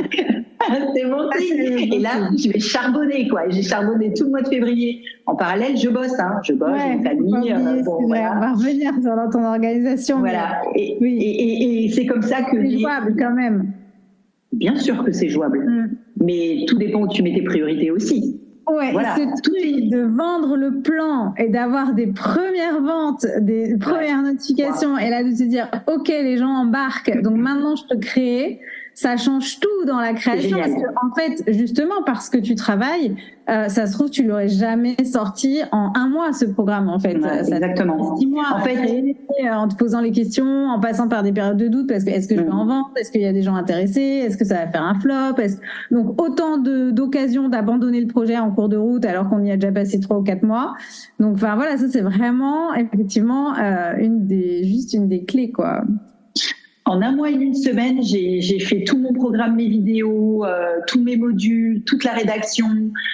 c'est bon signe. Et là, je vais charbonner, quoi. J'ai charbonné tout le mois de février. En parallèle, je bosse, hein. Je bosse, j'ai ouais, une famille. Euh, bon, voilà. On va revenir sur ton organisation. Voilà. Mais... Et, oui. et, et, et c'est comme ça que. C'est jouable quand même. Bien sûr que c'est jouable. Mm. Mais tout dépend où tu mets tes priorités aussi. Ouais, voilà. Et ce truc de vendre le plan et d'avoir des premières ventes, des premières ouais. notifications, wow. et là de se dire, ok, les gens embarquent, donc maintenant je peux créer, ça change tout dans la création. Parce que, en fait, justement, parce que tu travailles, euh, ça se trouve, tu l'aurais jamais sorti en un mois, ce programme, en fait. Ouais, ça exactement. Six mois en fait, créer, en te posant les questions, en passant par des périodes de doute, parce que est-ce que je vais en vendre? Est-ce qu'il y a des gens intéressés? Est-ce que ça va faire un flop? Est-ce... Donc, autant de, d'occasions d'abandonner le projet en cours de route, alors qu'on y a déjà passé trois ou quatre mois. Donc, enfin, voilà, ça, c'est vraiment, effectivement, euh, une des, juste une des clés, quoi. En un mois et une semaine, j'ai, j'ai fait tout mon programme, mes vidéos, euh, tous mes modules, toute la rédaction.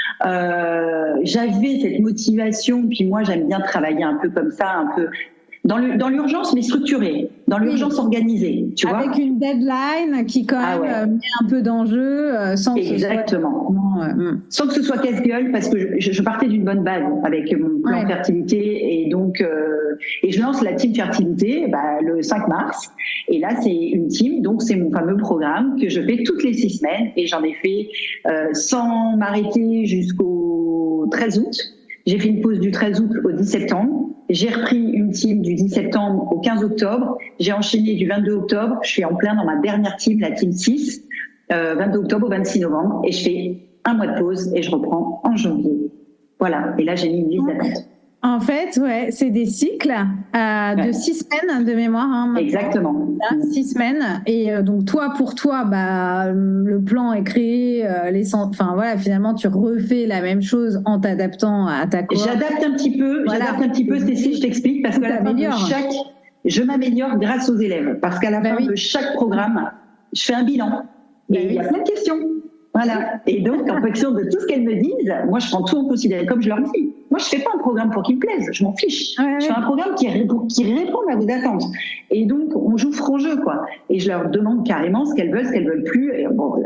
Euh, j'avais cette motivation, puis moi j'aime bien travailler un peu comme ça, un peu dans, le, dans l'urgence mais structurée, dans l'urgence oui. organisée, tu Avec vois. Avec une deadline qui quand ah même ouais. met un peu d'enjeu, euh, sans exactement, que ce soit... non, euh, sans que ce soit casse-gueule, parce que je, je partais d'une bonne base avec mon plan ouais. fertilité, et donc euh, et je lance la team fertilité bah, le cinq mars, et là c'est une team, donc c'est mon fameux programme que je fais toutes les six semaines, et j'en ai fait euh, sans m'arrêter jusqu'au treize août. J'ai fait une pause du treize août au dix septembre. J'ai repris une team du dix septembre au quinze octobre. J'ai enchaîné du vingt-deux octobre. Je suis en plein dans ma dernière team, la team six, euh, vingt-deux octobre au vingt-six novembre. Et je fais un mois de pause et je reprends en janvier. Voilà. Et là, j'ai mis une liste d'attente. En fait, ouais, c'est des cycles euh, de ouais. six semaines de mémoire. Hein, exactement. Là, six semaines. Et euh, donc, toi, pour toi, bah, le plan est créé. Euh, les cent... Enfin, voilà, finalement, tu refais la même chose en t'adaptant à ta cohorte. J'adapte un petit peu. Voilà. J'adapte un petit peu, Cécile, je t'explique. Parce qu'à la fin de chaque... Je m'améliore grâce aux élèves. Parce qu'à la bah fin oui. de chaque programme, je fais un bilan. Bah et il oui. y a plein de questions. Voilà. Et donc, en fonction de tout ce qu'elles me disent, moi, je prends tout en considération. Comme je leur dis, moi, je fais pas un programme pour qu'ils me plaisent. Je m'en fiche. Ouais, ouais. Je fais un programme qui, répond, qui répond à vos attentes. Et donc, on joue franc jeu, quoi. Et je leur demande carrément ce qu'elles veulent, ce qu'elles veulent plus. Et bon,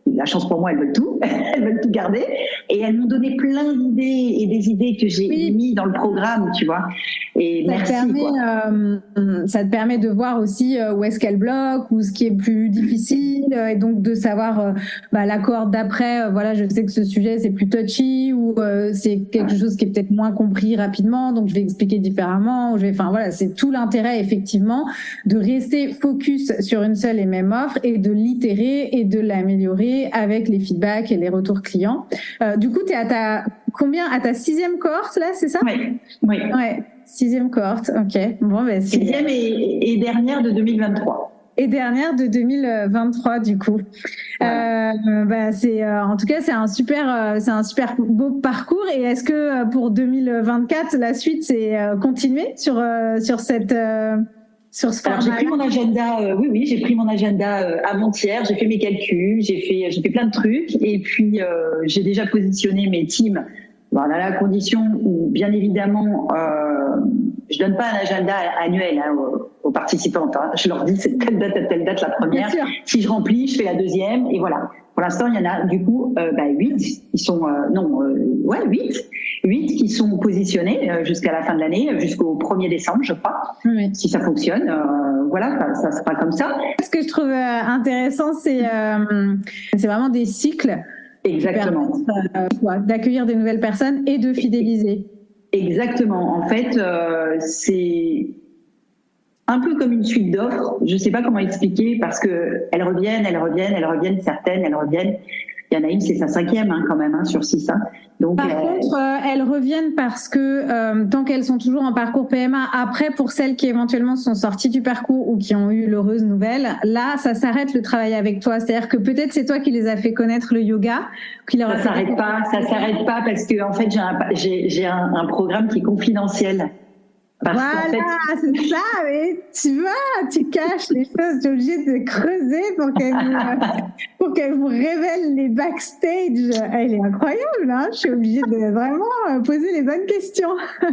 la chance pour moi, elles veulent tout, elles veulent tout garder, et elles m'ont donné plein d'idées et des idées que j'ai oui. mis dans le programme, tu vois. Et ça merci. Te permet, quoi. Euh, ça te permet de voir aussi où est-ce qu'elles bloquent ou ce qui est plus difficile, et donc de savoir euh, bah, la cohorte d'après. Euh, voilà, je sais que ce sujet c'est plus touchy ou euh, c'est quelque chose qui est peut-être moins compris rapidement, donc je vais expliquer différemment. Ou je vais, enfin voilà, c'est tout l'intérêt effectivement de rester focus sur une seule et même offre et de l'itérer et de l'améliorer avec les feedbacks et les retours clients. Euh, du coup, tu es à ta combien à ta sixième cohorte là, c'est ça? Oui. Oui. Ouais, sixième cohorte. Ok. Bon, ben c'est... sixième et, et dernière de deux mille vingt-trois. Et dernière de deux mille vingt-trois du coup. Voilà. Euh, bah c'est euh, en tout cas c'est un super euh, c'est un super beau parcours. Et est-ce que euh, pour deux mille vingt-quatre la suite c'est euh, continuer sur euh, sur cette euh, sur ce Alors, j'ai pris mon agenda, euh, oui, oui, j'ai pris mon agenda euh, avant-hier, j'ai fait mes calculs, j'ai fait, j'ai fait plein de trucs, et puis euh, j'ai déjà positionné mes teams. Voilà, à la condition où, bien évidemment, euh, je donne pas un agenda annuel hein, aux, aux participantes. Hein. Je leur dis c'est telle date à telle date la première. Si je remplis, je fais la deuxième, et voilà. Pour l'instant, il y en a du coup euh, bah, huit. Ils sont euh, non, euh, ouais, huit, huit qui sont positionnés euh, jusqu'à la fin de l'année, jusqu'au premier décembre, je crois. Oui. Si ça fonctionne, euh, voilà, ça, ça sera comme ça. Ce que je trouve euh, intéressant, c'est euh, c'est vraiment des cycles. Exactement. Qui permettent, euh, d'accueillir des nouvelles personnes et de fidéliser. Exactement. En fait, euh, c'est un peu comme une suite d'offres. Je ne sais pas comment expliquer parce que elles reviennent, elles reviennent, elles reviennent, certaines, elles reviennent. Il y en a une, c'est sa cinquième hein, quand même, hein, sur six. Hein. Donc, Par euh... contre, euh, elles reviennent parce que euh, tant qu'elles sont toujours en parcours P M A, après pour celles qui éventuellement sont sorties du parcours ou qui ont eu l'heureuse nouvelle, là, ça s'arrête le travail avec toi. C'est-à-dire que peut-être c'est toi qui les as fait connaître le yoga. Qui leur ça a s'arrête pas, ça s'arrête pas parce que en fait j'ai un, j'ai, j'ai un, un programme qui est confidentiel. Parce voilà, fait... c'est ça, mais tu vois, tu caches les choses, tu es obligé de creuser pour qu'elle vous, pour qu'elle vous révèle les backstage. Elle est incroyable, hein, je suis obligée de vraiment poser les bonnes questions.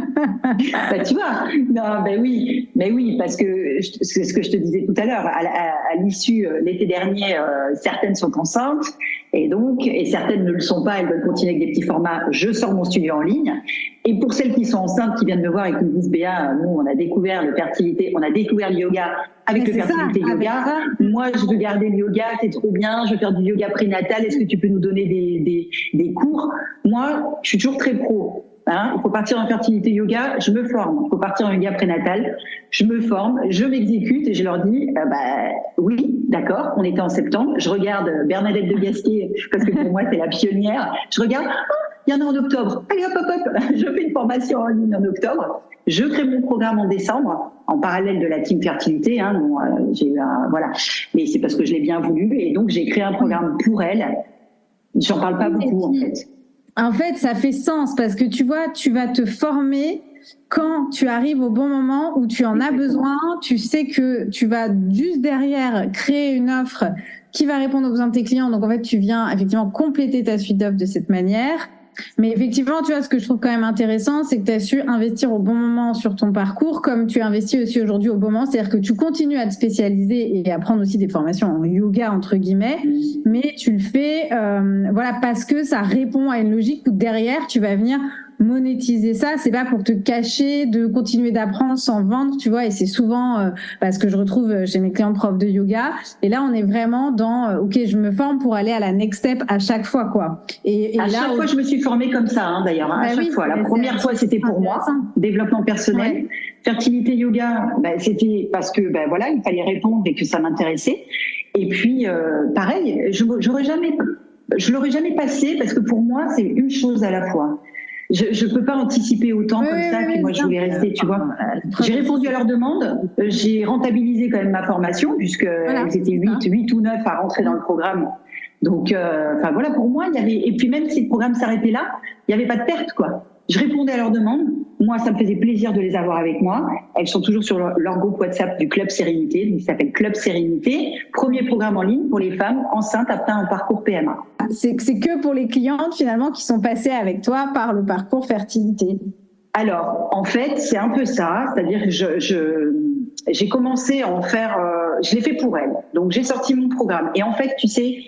Bah, tu vois, non, ben oui, mais oui, parce que c'est ce que je te disais tout à l'heure, à, à, à l'issue, l'été dernier, euh, certaines sont enceintes, et donc, et certaines ne le sont pas, elles veulent continuer avec des petits formats, je sors mon studio en ligne. Et pour celles qui sont enceintes, qui viennent me voir et qui me disent, Béa, nous, on a découvert le fertilité, on a découvert le yoga avec mais le fertilité ça, yoga. Avec Moi, je veux garder le yoga, c'est trop bien, je veux faire du yoga prénatal, est-ce que tu peux nous donner des, des, des cours? Moi, je suis toujours très pro. Hein, il faut partir en fertilité yoga, je me forme. Il faut partir en yoga prénatal, je me forme, je m'exécute et je leur dis, euh, bah oui, d'accord, on était en septembre, je regarde Bernadette de Gasquet, parce que pour moi c'est la pionnière, je regarde, oh, il y en a en octobre, allez hop hop hop, je fais une formation en ligne en octobre, je crée mon programme en décembre, en parallèle de la team fertilité, hein, bon, euh, j'ai eu un, voilà, mais c'est parce que je l'ai bien voulu, et donc j'ai créé un programme pour elle, j'en parle pas beaucoup en fait. En fait, ça fait sens parce que tu vois, tu vas te former quand tu arrives au bon moment où tu en as besoin. Tu sais que tu vas juste derrière créer une offre qui va répondre aux besoins de tes clients. Donc, en fait, tu viens effectivement compléter ta suite d'offres de cette manière. Mais effectivement, tu vois, ce que je trouve quand même intéressant, c'est que tu as su investir au bon moment sur ton parcours, comme tu investis aussi aujourd'hui au bon moment. C'est-à-dire que tu continues à te spécialiser et à prendre aussi des formations en yoga, entre guillemets, mais tu le fais euh, voilà, parce que ça répond à une logique où derrière, tu vas venir monétiser ça. C'est pas pour te cacher de continuer d'apprendre sans vendre, tu vois, et c'est souvent euh, parce que je retrouve chez mes clients profs de yoga. Et là, on est vraiment dans, euh, ok, je me forme pour aller à la next step à chaque fois, quoi. Et, et à là, chaque au... fois, je me suis formée comme ça, hein, d'ailleurs, hein, bah à chaque oui, fois. La première fois, c'était pour moi, développement personnel. Ouais. Fertilité yoga, bah, c'était parce que, bah, voilà, il fallait répondre et que ça m'intéressait. Et puis, euh, pareil, je, j'aurais jamais, je l'aurais jamais passé parce que pour moi, c'est une chose à la fois. Je je peux pas anticiper autant oui, comme ça, oui, puis moi je voulais rester, tu vois. J'ai répondu à leurs demandes, j'ai rentabilisé quand même ma formation, puisque voilà, elles étaient huit, huit ou neuf à rentrer dans le programme. Donc, euh, enfin voilà, pour moi, il y avait, et puis même si le programme s'arrêtait là, il n'y avait pas de perte, quoi. Je répondais à leurs demandes. Moi, ça me faisait plaisir de les avoir avec moi. Elles sont toujours sur leur, leur groupe WhatsApp du Club Sérénité, donc il s'appelle Club Sérénité. Premier programme en ligne pour les femmes enceintes après un parcours P M A. C'est, c'est que pour les clientes finalement qui sont passées avec toi par le parcours fertilité. Alors, en fait, c'est un peu ça. C'est-à-dire que je, je, j'ai commencé à en faire. Euh, je l'ai fait pour elles. Donc, j'ai sorti mon programme. Et en fait, tu sais.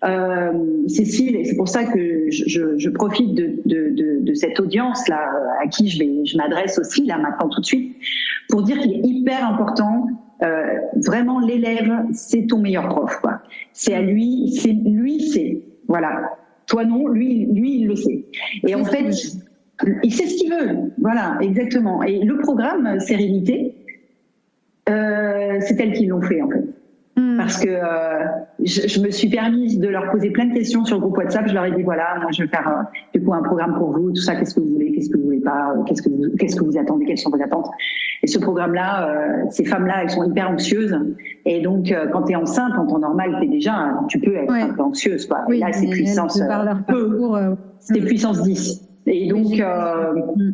euh, Cécile, et c'est pour ça que je, je, je profite de, de, de, de cette audience-là, à qui je, vais, je m'adresse aussi, là, maintenant, tout de suite, pour dire qu'il est hyper important, euh, vraiment, l'élève, c'est ton meilleur prof, quoi. C'est à lui, c'est lui, c'est, voilà. Toi, non, lui, lui, il le sait. Et en fait, il sait ce qu'il veut. Voilà, exactement. Et le programme Sérénité, euh, c'est elles qui l'ont fait, en fait. Mm. Parce que euh, je, je me suis permise de leur poser plein de questions sur le groupe WhatsApp. Je leur ai dit, voilà, moi, je vais faire euh, du coup un programme pour vous, tout ça, qu'est-ce que vous voulez, qu'est-ce que vous voulez pas, qu'est-ce que vous, qu'est-ce que vous attendez, quelles sont vos attentes. Et ce programme-là, euh, ces femmes-là, elles sont hyper anxieuses. Et donc, euh, quand tu es enceinte, en temps normal, t'es déjà, tu peux être ouais. un peu anxieuse, quoi. Oui, et là, c'est puissance, euh, parcours, euh, c'est puissance dix. Et donc, euh,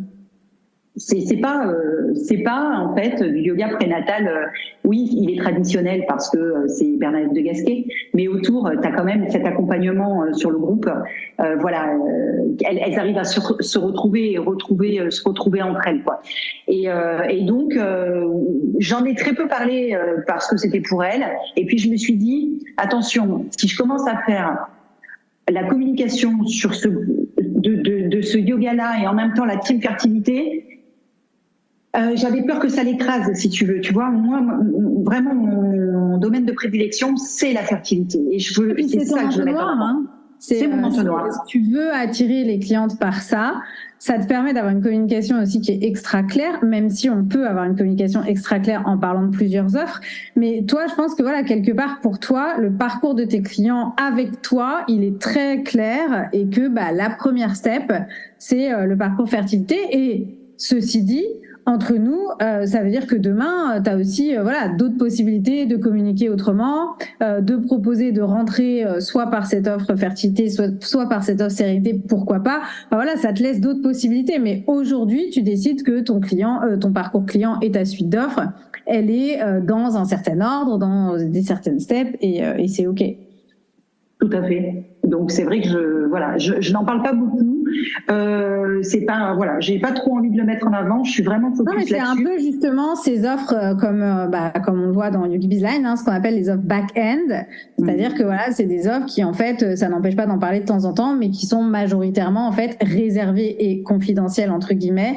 c'est, c'est pas, euh, c'est pas en fait du yoga prénatal. Euh, oui, il est traditionnel parce que euh, c'est Bernadette de Gasquet, mais autour, tu as quand même cet accompagnement euh, sur le groupe. Euh, voilà, euh, elles, elles arrivent à se, se retrouver, et retrouver, euh, se retrouver entre elles, quoi. Et, euh, et donc, euh, j'en ai très peu parlé euh, parce que c'était pour elles. Et puis je me suis dit, attention, si je commence à faire la communication sur ce de, de, de ce yoga-là et en même temps la team fertilité. Euh, j'avais peur que ça l'écrase, si tu veux. Tu vois, moi, vraiment, mon domaine de prédilection, c'est la fertilité. Et je veux, et c'est, c'est ça que je veux mettre en avant. Hein. C'est, c'est mon entonnoir. Si tu veux attirer les clientes par ça, ça te permet d'avoir une communication aussi qui est extra claire, même si on peut avoir une communication extra claire en parlant de plusieurs offres. Mais toi, je pense que voilà, quelque part, pour toi, le parcours de tes clients avec toi, il est très clair et que bah, la première step, c'est euh, le parcours fertilité. Et ceci dit, entre nous, euh, ça veut dire que demain, tu as aussi euh, voilà, d'autres possibilités de communiquer autrement, euh, de proposer de rentrer euh, soit par cette offre fertilité, soit, soit par cette offre sérénité, pourquoi pas. Enfin, voilà, ça te laisse d'autres possibilités. Mais aujourd'hui, tu décides que ton client, euh, ton parcours client et ta suite d'offres, elle est euh, dans un certain ordre, dans des certaines steps, et, euh, et c'est OK. Tout à fait. Donc c'est vrai que je voilà, je, je n'en parle pas beaucoup. Euh, c'est pas voilà, j'ai pas trop envie de le mettre en avant. Je suis vraiment focus non, mais c'est là-dessus. un peu justement ces offres euh, comme euh, bah, comme on le voit dans YogiBizline, hein, ce qu'on appelle les offres back-end. C'est-à-dire mmh. que voilà, c'est des offres qui en fait, ça n'empêche pas d'en parler de temps en temps, mais qui sont majoritairement en fait réservées et confidentielles entre guillemets.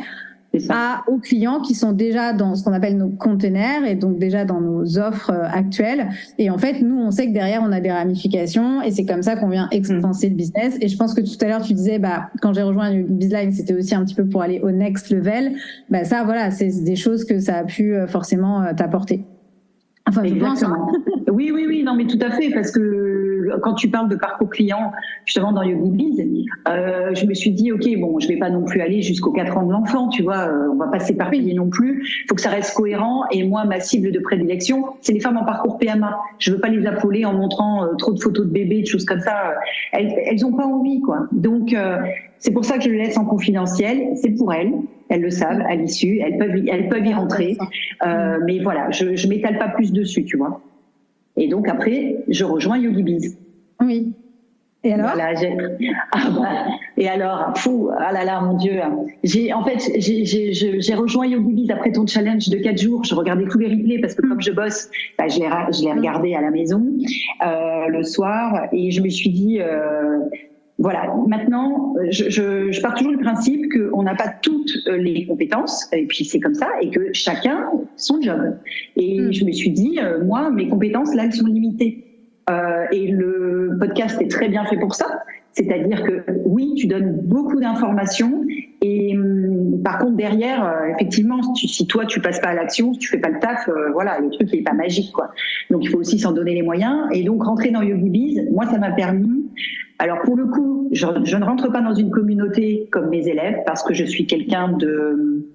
À, aux clients qui sont déjà dans ce qu'on appelle nos containers et donc déjà dans nos offres euh, actuelles. Et en fait, nous, on sait que derrière, on a des ramifications et c'est comme ça qu'on vient expanser mmh. le business. Et je pense que tout à l'heure, tu disais, bah, quand j'ai rejoint YogiBizline, c'était aussi un petit peu pour aller au next level. Bah, ça, voilà, c'est des choses que ça a pu euh, forcément euh, t'apporter. Enfin, exactement. Oui, oui, oui, non, mais tout à fait, parce que quand tu parles de parcours client, justement dans YogiBiz, euh, je me suis dit, ok, bon, je vais pas non plus aller jusqu'aux quatre ans de l'enfant, tu vois, euh, on va pas s'éparpiller oui. non plus. Il faut que ça reste cohérent. Et moi, ma cible de prédilection, c'est les femmes en parcours P M A. Je veux pas les affoler en montrant euh, trop de photos de bébés, de choses comme ça. Elles, elles ont pas envie, quoi. Donc, euh, c'est pour ça que je le laisse en confidentiel. C'est pour elles. Elles le savent à l'issue. Elles peuvent, y, elles peuvent y rentrer. Euh, mais voilà, je, je m'étale pas plus dessus, tu vois. Et donc après, je rejoins YogiBiz. Oui. Et alors voilà, j'ai... Ah bah, et alors, fou, ah là là, mon Dieu. J'ai, en fait, j'ai, j'ai, j'ai rejoint YogiBiz après ton challenge de quatre jours. Je regardais tous les replays parce que comme je bosse, bah, je l'ai, je l'ai regardé à la maison euh, le soir et je me suis dit. Euh, Voilà, maintenant, je, je, je pars toujours du principe qu'on n'a pas toutes les compétences, et puis c'est comme ça, et que chacun son job. Et mmh. je me suis dit, euh, moi, mes compétences, là, elles sont limitées. Euh, et le podcast est très bien fait pour ça. C'est-à-dire que, oui, tu donnes beaucoup d'informations, et hum, par contre, derrière, euh, effectivement, si, tu, si toi, tu passes pas à l'action, si tu fais pas le taf, euh, voilà, le truc n'est pas magique, quoi. Donc, il faut aussi s'en donner les moyens. Et donc, rentrer dans YogiBiz, moi, ça m'a permis... Alors pour le coup, je, je ne rentre pas dans une communauté comme mes élèves parce que je suis quelqu'un de,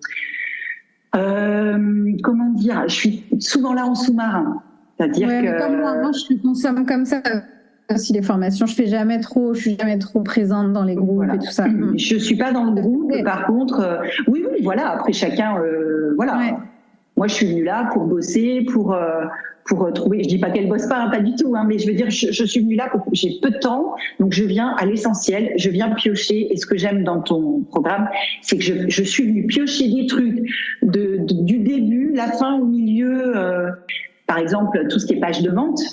euh, comment dire, je suis souvent là en sous-marin, c'est-à-dire ouais, que comme moi, moi, je consomme comme ça aussi les formations. Je fais jamais trop, je suis jamais trop présente dans les groupes voilà. et tout ça. Je suis pas dans le groupe. Ouais. Par contre, euh, oui, oui, voilà. Après chacun, euh, voilà. Ouais. Moi, je suis venue là pour bosser, pour euh, pour trouver. Je dis pas qu'elle bosse pas, hein, pas du tout, hein, mais je veux dire, je, je suis venue là pour. J'ai peu de temps, donc je viens à l'essentiel. Je viens piocher. Et ce que j'aime dans ton programme, c'est que je, je suis venue piocher des trucs de, de du début, la fin, au milieu. Euh, par exemple, tout ce qui est page de vente.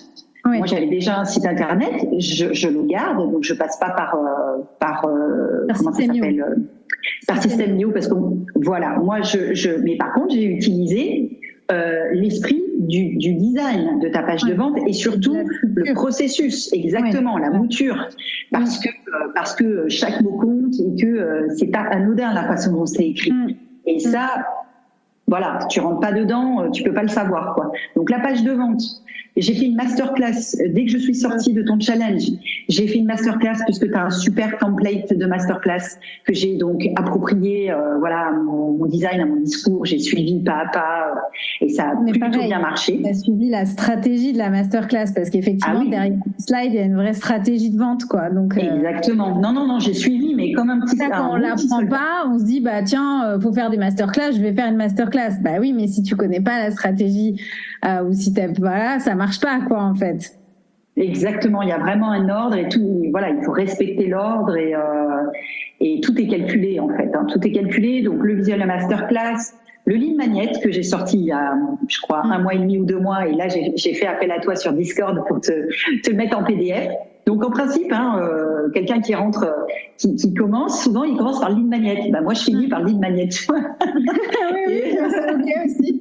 Oui. Moi, j'avais déjà un site internet, je, je le garde, donc je passe pas par euh, par, euh, par comment ça s'appelle euh, par Système Neo parce que voilà, moi je, je mais par contre j'ai utilisé euh, l'esprit du, du design de ta page ouais. de vente et surtout le processus, exactement, ouais. la mouture, parce que euh, parce que chaque mot compte et que euh, c'est pas anodin la façon dont c'est écrit. Mm. Et ça, voilà, tu rentres pas dedans, tu peux pas le savoir, quoi. Donc la page de vente. J'ai fait une masterclass dès que je suis sortie de ton challenge. J'ai fait une masterclass puisque tu as un super template de masterclass que j'ai donc approprié, euh, voilà, à mon, mon design, à mon discours. J'ai suivi pas à pas euh, et ça a Mais plutôt pareil, bien marché. Tu as suivi la stratégie de la masterclass parce qu'effectivement ah oui. derrière le slide il y a une vraie stratégie de vente, quoi. Donc euh... exactement. Non non non, j'ai suivi, mais comme un petit. Ça, quand on l'apprend pas, on se dit bah tiens, euh, faut faire des masterclass, je vais faire une masterclass. Bah oui, mais si tu connais pas la stratégie euh, ou si t'as voilà, ça marche pas, quoi, en fait. Exactement, il y a vraiment un ordre et tout. Voilà, il faut respecter l'ordre et euh, et tout est calculé en fait. Hein, tout est calculé. Donc le visuel, la masterclass, le lead magnet que j'ai sorti il y a, je crois, un mois et demi ou deux mois. Et là, j'ai, j'ai fait appel à toi sur Discord pour te te le mettre en P D F. Donc en principe, hein, euh, quelqu'un qui rentre, euh, qui, qui commence, souvent il commence par le lead magnet. Bah moi, je finis par le lead magnet. oui, oui, c'est ok aussi.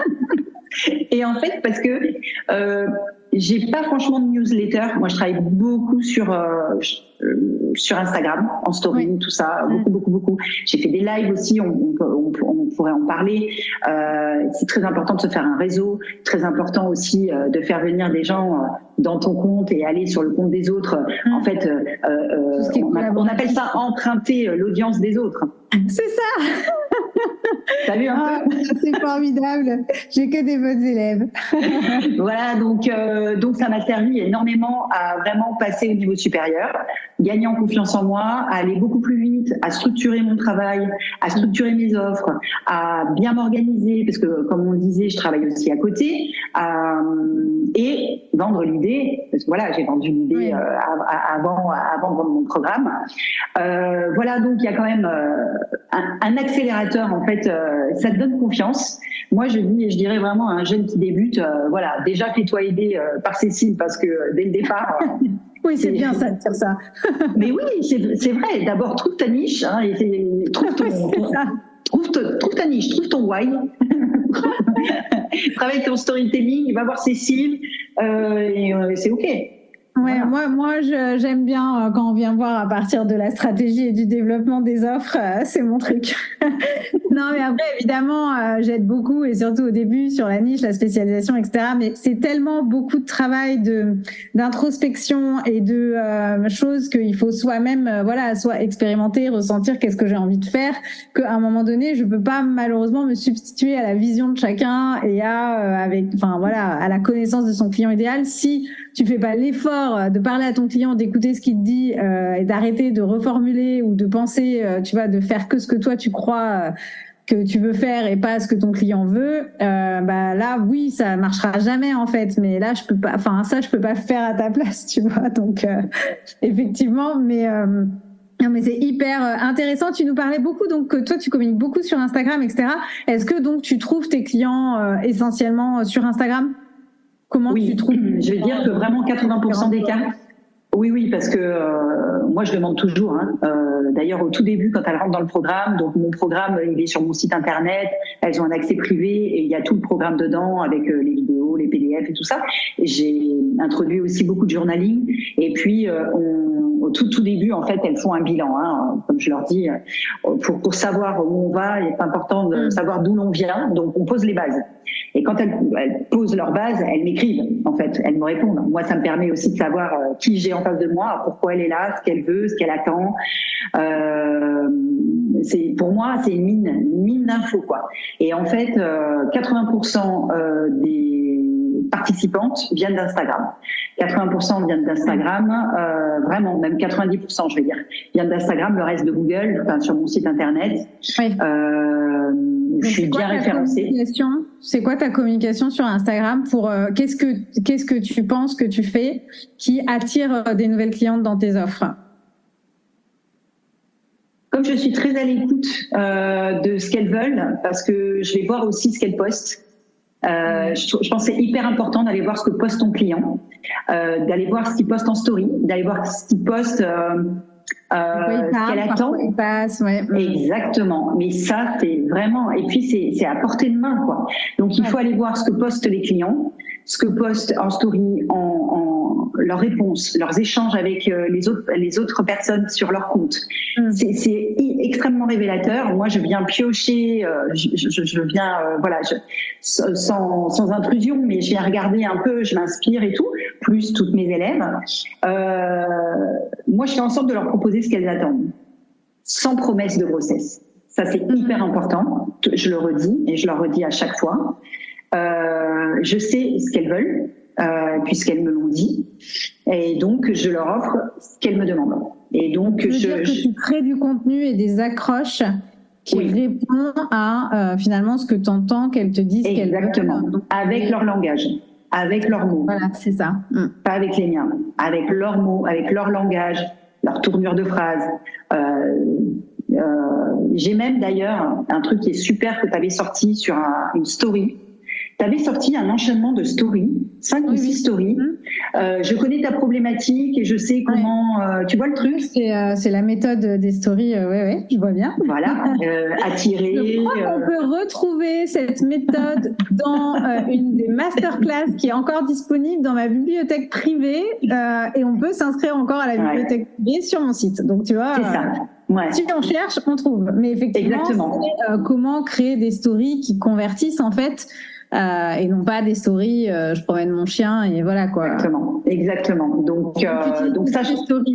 Et en fait, parce que euh, j'ai pas franchement de newsletter. Moi, je travaille beaucoup sur euh, sur Instagram, en story, oui. tout ça, beaucoup, beaucoup, beaucoup. J'ai fait des lives aussi. On, on, on, on pourrait en parler. Euh, c'est très important de se faire un réseau. Très important aussi euh, de faire venir des gens euh, dans ton compte et aller sur le compte des autres. Mmh. En fait, euh, euh, on, a, on appelle ça emprunter l'audience des autres. C'est ça. T'as vu un ah, peu ? C'est formidable. J'ai que des bonnes élèves. Voilà, donc euh, donc ça m'a servi énormément à vraiment passer au niveau supérieur, gagner en confiance en moi, à aller beaucoup plus vite, à structurer mon travail, à structurer mes offres, à bien m'organiser parce que comme on le disait, je travaille aussi à côté, à, et vendre l'idée. Parce que voilà, j'ai vendu l'idée oui. euh, avant avant de vendre mon programme. Euh, voilà, donc il y a quand même euh, un, un accélérateur en fait. Euh, ça te donne confiance. Moi, je dis, je dirais vraiment à un jeune qui débute, euh, voilà, déjà fais-toi aider euh, par Cécile parce que euh, dès le départ. Euh, oui, c'est, c'est bien ça de dire ça. Mais oui, c'est, c'est vrai. D'abord, trouve ta niche, hein, et trouve ton, ton trouve, te, trouve ta niche, trouve ton why. Travaille ton storytelling, va voir Cécile, euh, et euh, c'est ok. Ouais, voilà. moi, moi, je, j'aime bien euh, quand on vient voir à partir de la stratégie et du développement des offres, euh, c'est mon truc. Non, mais après, évidemment, euh, j'aide beaucoup et surtout au début sur la niche, la spécialisation, et cetera. Mais c'est tellement beaucoup de travail de d'introspection et de euh, choses qu'il faut soi-même, euh, voilà, soit expérimenter, ressentir qu'est-ce que j'ai envie de faire, qu'à un moment donné, je peux pas malheureusement me substituer à la vision de chacun et à euh, avec, enfin voilà, à la connaissance de son client idéal si tu fais pas l'effort de parler à ton client, d'écouter ce qu'il te dit euh, et d'arrêter de reformuler ou de penser, euh, tu vois, de faire que ce que toi tu crois euh, que tu veux faire et pas ce que ton client veut, euh, bah là oui ça marchera jamais en fait. Mais là je peux pas, enfin ça je peux pas faire à ta place, tu vois. Donc euh, effectivement, mais euh, non mais c'est hyper intéressant. Tu nous parlais beaucoup donc que toi tu communiques beaucoup sur Instagram, et cetera. Est-ce que donc tu trouves tes clients euh, essentiellement sur Instagram? Comment oui, tu trouves? Je vais dire que vraiment quatre-vingts pour cent des cas. Oui, oui, parce que euh, moi je demande toujours. Hein, euh, d'ailleurs, au tout début, quand elles rentrent dans le programme, donc mon programme, il est sur mon site internet. Elles ont un accès privé et il y a tout le programme dedans avec euh, les vidéos, les P D F et tout ça. Et j'ai introduit aussi beaucoup de journaling. Et puis, euh, on, au tout tout début, en fait, elles font un bilan. Hein, comme je leur dis, pour pour savoir où on va, il est important de savoir d'où l'on vient. Donc, on pose les bases. Et quand elles, elles posent leurs bases, elles m'écrivent, en fait, elles me répondent. Moi, ça me permet aussi de savoir euh, qui j'ai en face de moi, pourquoi elle est là, ce qu'elle veut, ce qu'elle attend. Euh, c'est, pour moi, c'est une mine, une mine d'infos, quoi. Et en fait, euh, quatre-vingts pour cent euh, des participantes viennent d'Instagram. quatre-vingts pour cent viennent d'Instagram, euh, vraiment, même quatre-vingt-dix pour cent, je vais dire, viennent d'Instagram, le reste de Google, enfin, sur mon site internet. Oui. Euh, je suis bien référencée. C'est quoi ta communication sur Instagram pour euh, qu'est-ce que qu'est-ce que tu penses que tu fais qui attire euh, des nouvelles clientes dans tes offres? Comme je suis très à l'écoute euh, de ce qu'elles veulent, parce que je vais voir aussi ce qu'elles postent. Euh, je, je pense que c'est hyper important d'aller voir ce que poste ton client, euh, d'aller voir ce qu'il poste en story, d'aller voir ce qu'il poste, euh, euh, ce qu'elle attend. Il passe, ouais. Exactement. Mais ça, c'est vraiment. Et puis c'est, c'est à portée de main, quoi. Donc il ouais. faut aller voir ce que postent les clients, ce que postent en story, en, en leurs réponses, leurs échanges avec les autres, les autres personnes sur leur compte. Mm. C'est, c'est extrêmement révélateur. Moi, je viens piocher, euh, je, je, je viens, euh, voilà, je, sans, sans intrusion, mais je viens regarder un peu, je m'inspire et tout, plus toutes mes élèves. Euh, moi, je fais en sorte de leur proposer ce qu'elles attendent, sans promesse de grossesse. Ça, c'est mm. hyper important. Je le redis et je le redis à chaque fois. Euh, je sais ce qu'elles veulent. Euh, puisqu'elles me l'ont dit, et donc je leur offre ce qu'elles me demandent. Et donc tu veux je, dire que je... tu crées du contenu et des accroches qui oui. répondent à euh, finalement ce que tu entends qu'elles te disent. Exactement. Qu'elles veulent. Avec leur langage, avec leurs mots. Voilà, c'est ça. Mm. Pas avec les miens, avec leurs mots, avec leur langage, leur tournure de phrase. Euh, euh, j'ai même d'ailleurs un truc qui est super que tu avais sorti sur un, une story. Tu avais sorti un enchaînement de stories, cinq oui, ou six oui. stories. Euh, je connais ta problématique et je sais comment... Ouais. Euh, tu vois le truc ? C'est, euh, c'est la méthode des stories, oui, euh, ouais, je vois bien. Voilà, euh, attirer... Je crois euh... qu'on peut retrouver cette méthode dans euh, une des masterclass qui est encore disponible dans ma bibliothèque privée euh, et on peut s'inscrire encore à la bibliothèque ouais. privée sur mon site. Donc, tu vois... C'est ça. Ouais. Si on cherche, on trouve. Mais effectivement, Exactement. c'est euh, comment créer des stories qui convertissent en fait... Euh, et non pas des stories, euh, je promène mon chien et voilà quoi. Exactement, exactement. Donc, euh, donc ça, je,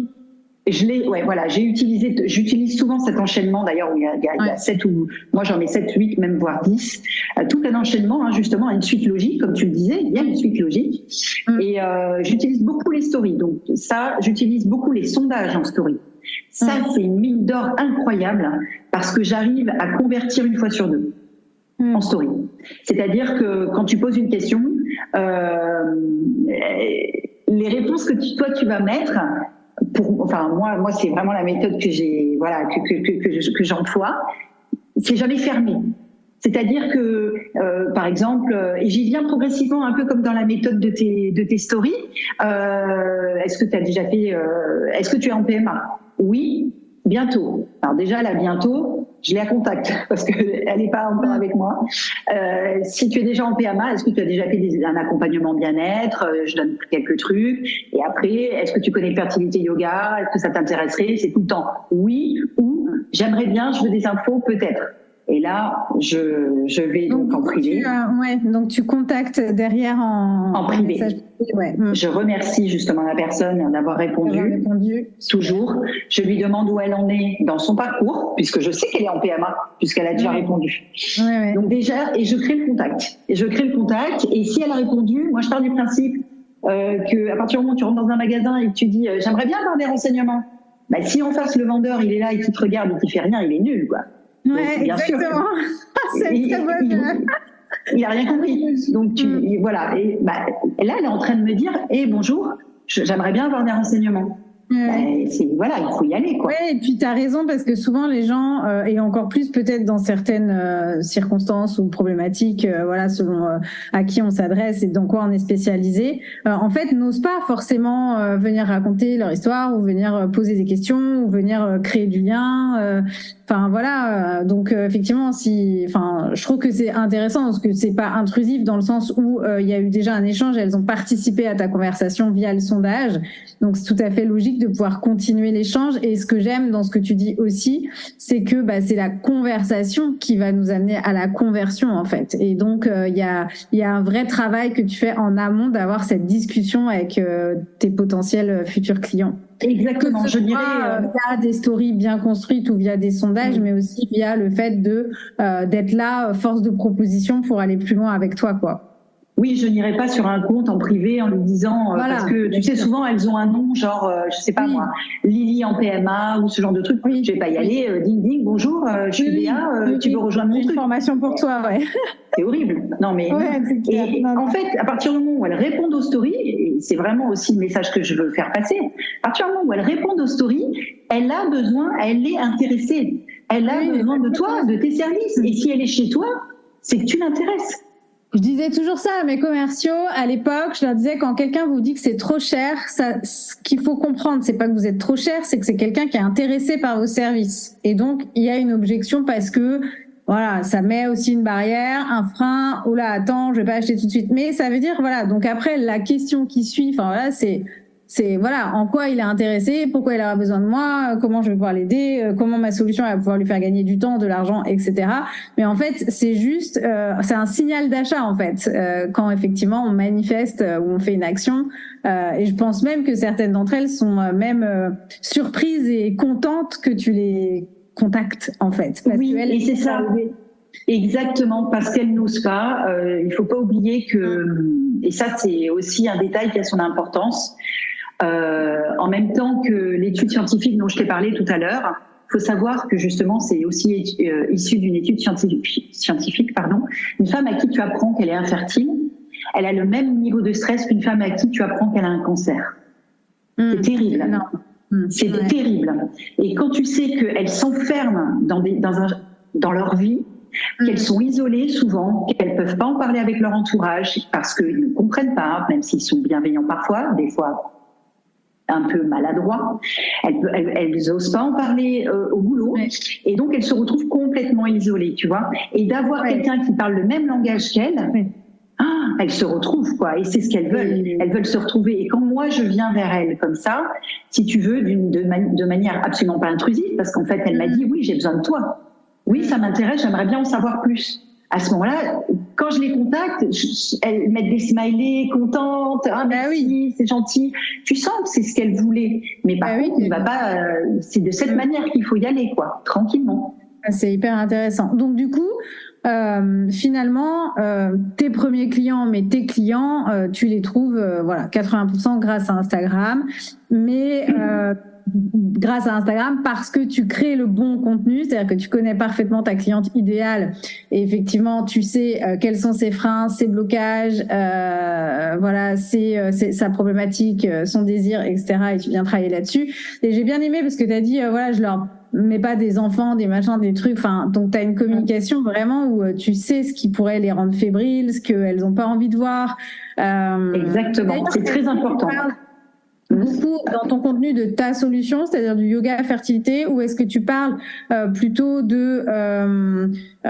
je l'ai, ouais, voilà, j'ai utilisé, j'utilise souvent cet enchaînement. D'ailleurs, où il y a, il y a, ouais. il y a sept ou, moi j'en ai sept, huit, même voire dix. Euh, tout un enchaînement, hein, justement, à une suite logique, comme tu le disais, il y a une suite logique. Mm. Et euh, j'utilise beaucoup les stories. Donc ça, j'utilise beaucoup les sondages en story. Ça, mm. c'est une mine d'or incroyable parce que j'arrive à convertir une fois sur deux. En story. C'est-à-dire que quand tu poses une question, euh, les réponses que tu, toi tu vas mettre, pour, enfin moi, moi c'est vraiment la méthode que j'ai, voilà, que que que, que, que j'emploie. C'est jamais fermé. C'est-à-dire que, euh, par exemple, et j'y viens progressivement, un peu comme dans la méthode de tes de tes stories. Euh, est-ce que tu as déjà fait, euh, est-ce que tu es en P M A ? Oui, bientôt. Alors déjà là, bientôt. Je l'ai à contact parce qu'elle n'est pas encore avec moi. Euh, si tu es déjà en P M A, est-ce que tu as déjà fait des, un accompagnement bien-être ? Je donne quelques trucs. Et après, est-ce que tu connais fertilité yoga ? Est-ce que ça t'intéresserait ? C'est tout le temps oui ou j'aimerais bien, je veux des infos peut-être. Et là, je, je vais donc, donc en privé. Tu, euh, ouais, donc tu contactes derrière en, en privé. Message. Ouais. Je remercie justement la personne d'avoir répondu, répondu. Toujours. Je lui demande où elle en est dans son parcours, puisque je sais qu'elle est en P M A, puisqu'elle a déjà ouais. répondu. Ouais, ouais. Donc déjà, et je crée le contact. Et je crée le contact. Et si elle a répondu, moi je pars du principe euh, que à partir du moment où tu rentres dans un magasin et que tu dis euh, j'aimerais bien avoir des renseignements, bah, si en face le vendeur il est là et qu'il te regarde et qu'il fait rien, il est nul, quoi. Ouais, donc, bien exactement. Sûr, c'est une très bonne. Il, il a rien compris. Donc tu, mm. il, voilà. Et bah, là, elle est en train de me dire, eh bonjour, j'aimerais bien avoir des renseignements. Ouais. Bah, c'est, voilà, il faut y aller, quoi. Ouais, et puis tu as raison parce que souvent les gens, euh, et encore plus peut-être dans certaines euh, circonstances ou problématiques, euh, voilà, selon euh, à qui on s'adresse et dans quoi on est spécialisé, euh, en fait, n'osent pas forcément euh, venir raconter leur histoire ou venir euh, poser des questions ou venir euh, créer du lien. Euh, Enfin voilà, euh, donc euh, effectivement, si, enfin, je trouve que c'est intéressant parce que c'est pas intrusif dans le sens où il euh, y a eu déjà un échange, elles ont participé à ta conversation via le sondage, donc c'est tout à fait logique de pouvoir continuer l'échange. Et ce que j'aime dans ce que tu dis aussi, c'est que bah, c'est la conversation qui va nous amener à la conversion en fait. Et donc il euh, y a il y a un vrai travail que tu fais en amont d'avoir cette discussion avec euh, tes potentiels futurs clients. Exactement, je dirais euh, via des stories bien construites ou via des sondages, mmh. mais aussi via le fait de euh, d'être là, force de proposition pour aller plus loin avec toi, quoi. Oui, je n'irai pas sur un compte en privé en lui disant, euh, voilà, parce que tu sais, souvent elles ont un nom, genre, euh, je sais pas oui. moi, Lily en P M A ou ce genre de truc. Oui. Je vais pas y aller, euh, ding ding, bonjour, euh, je suis oui, Léa, euh, oui, tu veux rejoindre mon truc. Formation pour toi, ouais. C'est horrible. Non, mais ouais, c'est et, non, non. En fait, à partir du moment où elles répondent aux stories, et c'est vraiment aussi le message que je veux faire passer, à partir du moment où elles répondent aux stories, elle a besoin, elle est intéressée. Elle a oui, besoin de toi, de tes services. Et si elle est chez toi, c'est que tu l'intéresses. Je disais toujours ça à mes commerciaux à l'époque. Je leur disais, quand quelqu'un vous dit que c'est trop cher, ça, ce qu'il faut comprendre, c'est pas que vous êtes trop cher, c'est que c'est quelqu'un qui est intéressé par vos services. Et donc, il y a une objection parce que, voilà, ça met aussi une barrière, un frein. Oh là, attends, je vais pas acheter tout de suite. Mais ça veut dire, voilà. Donc après, la question qui suit, enfin voilà, c'est, c'est voilà, en quoi il est intéressé, pourquoi il aura besoin de moi, comment je vais pouvoir l'aider, comment ma solution va pouvoir lui faire gagner du temps, de l'argent, et cetera. Mais en fait, c'est juste, euh, c'est un signal d'achat en fait, euh, quand effectivement on manifeste euh, ou on fait une action. Euh, et je pense même que certaines d'entre elles sont euh, même euh, surprises et contentes que tu les contactes en fait. Parce oui, et c'est ça. Arrivées. Exactement, parce qu'elles n'osent pas. Euh, il faut pas oublier que, et ça c'est aussi un détail qui a son importance. Euh, en même temps que l'étude scientifique dont je t'ai parlé tout à l'heure, il faut savoir que justement c'est aussi euh, issu d'une étude scientifique, scientifique pardon. Une femme à qui tu apprends qu'elle est infertile, elle a le même niveau de stress qu'une femme à qui tu apprends qu'elle a un cancer. Mmh, c'est terrible. Mmh, c'est ouais. terrible. Et quand tu sais qu'elles s'enferment dans, des, dans, un, dans leur vie, mmh. qu'elles sont isolées souvent, qu'elles ne peuvent pas en parler avec leur entourage parce qu'ils ne comprennent pas, même s'ils sont bienveillants parfois, des fois un peu maladroits, elles, elles, elles osent pas en parler euh, au boulot, ouais. et donc elles se retrouvent complètement isolées, tu vois. Et d'avoir ouais. quelqu'un qui parle le même langage qu'elles, ouais. ah, elles se retrouvent, quoi. Et c'est ce qu'elles veulent. Ouais. Elles veulent se retrouver. Et quand moi je viens vers elles comme ça, si tu veux, d'une, de, man- de manière absolument pas intrusive, parce qu'en fait elle m'a dit oui, j'ai besoin de toi. Oui, ça m'intéresse, j'aimerais bien en savoir plus. À ce moment-là, quand je les contacte, je, elles mettent des smileys, contentes, ah merci, ah oui. c'est gentil. Tu sens que c'est ce qu'elles voulaient, mais par ah contre, oui. il va pas. Euh, c'est de cette oui. manière qu'il faut y aller, quoi, tranquillement. C'est hyper intéressant. Donc du coup, euh, finalement, euh, tes premiers clients, mais tes clients, euh, tu les trouves, euh, voilà, quatre-vingts pour cent grâce à Instagram, mais euh, grâce à Instagram parce que tu crées le bon contenu, c'est-à-dire que tu connais parfaitement ta cliente idéale et effectivement tu sais euh, quels sont ses freins, ses blocages, euh, voilà, ses, euh, ses, sa problématique, euh, son désir, et cetera. Et tu viens travailler là-dessus. Et j'ai bien aimé parce que tu as dit, euh, voilà, je leur mets pas des enfants, des machins, des trucs. Enfin, donc tu as une communication vraiment où euh, tu sais ce qui pourrait les rendre fébriles, ce qu'elles n'ont pas envie de voir. Euh, Exactement, c'est très important. Beaucoup dans ton contenu de ta solution, c'est-à-dire du yoga fertilité, ou est-ce que tu parles euh, plutôt de euh,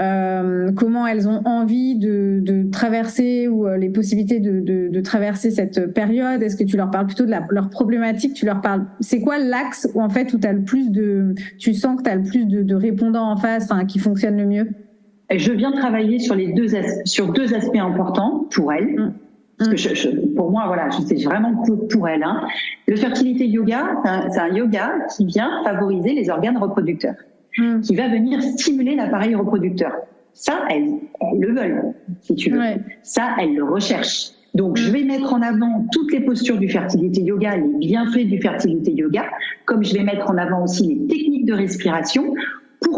euh, comment elles ont envie de, de traverser ou euh, les possibilités de, de, de traverser cette période? Est-ce que tu leur parles plutôt de la, leur problématique? Tu leur parles. C'est quoi l'axe où en fait où t'as le plus de, tu sens que t'as le plus de, de répondants en face, enfin qui fonctionne le mieux? Je viens travailler sur les deux as- sur deux aspects importants pour elles. Mmh. Parce que je, je, pour moi, voilà, c'est vraiment pour, pour elle. Hein. Le fertilité yoga, c'est un, c'est un yoga qui vient favoriser les organes reproducteurs, mmh. qui va venir stimuler l'appareil reproducteur. Ça, elles, elles le veulent, si tu veux. Ouais. Ça, elles le recherchent. Donc, mmh. je vais mettre en avant toutes les postures du fertilité yoga, les bienfaits du fertilité yoga, comme je vais mettre en avant aussi les techniques de respiration. Pourquoi ?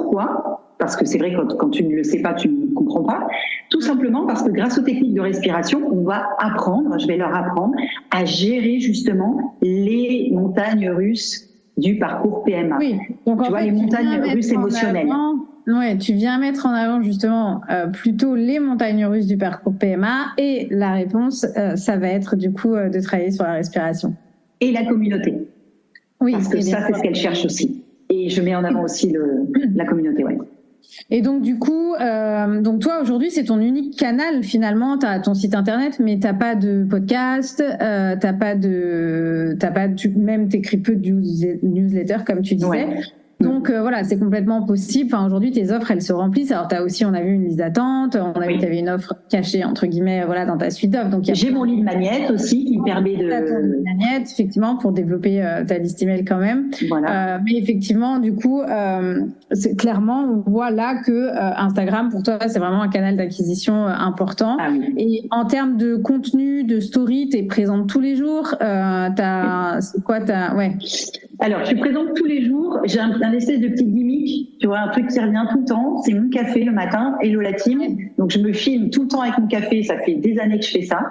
Parce que c'est vrai, quand, quand tu ne le sais pas, tu ne comprends pas. Tout simplement parce que grâce aux techniques de respiration, on va apprendre, je vais leur apprendre à gérer justement les montagnes russes du parcours P M A. Oui, donc tu en vois, fait, les montagnes russes émotionnelles. Oui, tu viens mettre en avant justement euh, plutôt les montagnes russes du parcours P M A et la réponse, euh, ça va être du coup euh, de travailler sur la respiration. Et la communauté. Oui. Parce que ça, c'est ce qu'elles cherchent aussi. Et je mets en avant aussi le, la communauté, ouais. Et donc du coup, euh, donc toi aujourd'hui c'est ton unique canal finalement. T'as ton site internet, mais t'as pas de podcast, euh, t'as pas de, t'as pas, tu, même t'écris peu de newsletter comme tu disais. Ouais. Donc euh, voilà, c'est complètement possible. Enfin, aujourd'hui, tes offres, elles se remplissent. Alors, tu as aussi, on a vu une liste d'attente. On a vu oui. que tu avais une offre cachée, entre guillemets, voilà, dans ta suite d'offres. Donc, j'ai mon lead magnet aussi qui me permet de... T'as ton lead magnet, effectivement, pour développer euh, ta liste email quand même. Voilà. Euh, mais effectivement, du coup, euh, c'est, clairement, on voit là que euh, Instagram, pour toi, c'est vraiment un canal d'acquisition euh, important. Ah oui. Et en termes de contenu, de story, tu es présente tous les jours. Euh, t'as, c'est quoi t'as, ouais. Alors, je suis présente tous les jours. J'ai un, un espèce de petit gimmick, tu vois, un truc qui revient tout le temps. C'est mon café le matin, Hello la team. Donc, je me filme tout le temps avec mon café. Ça fait des années que je fais ça.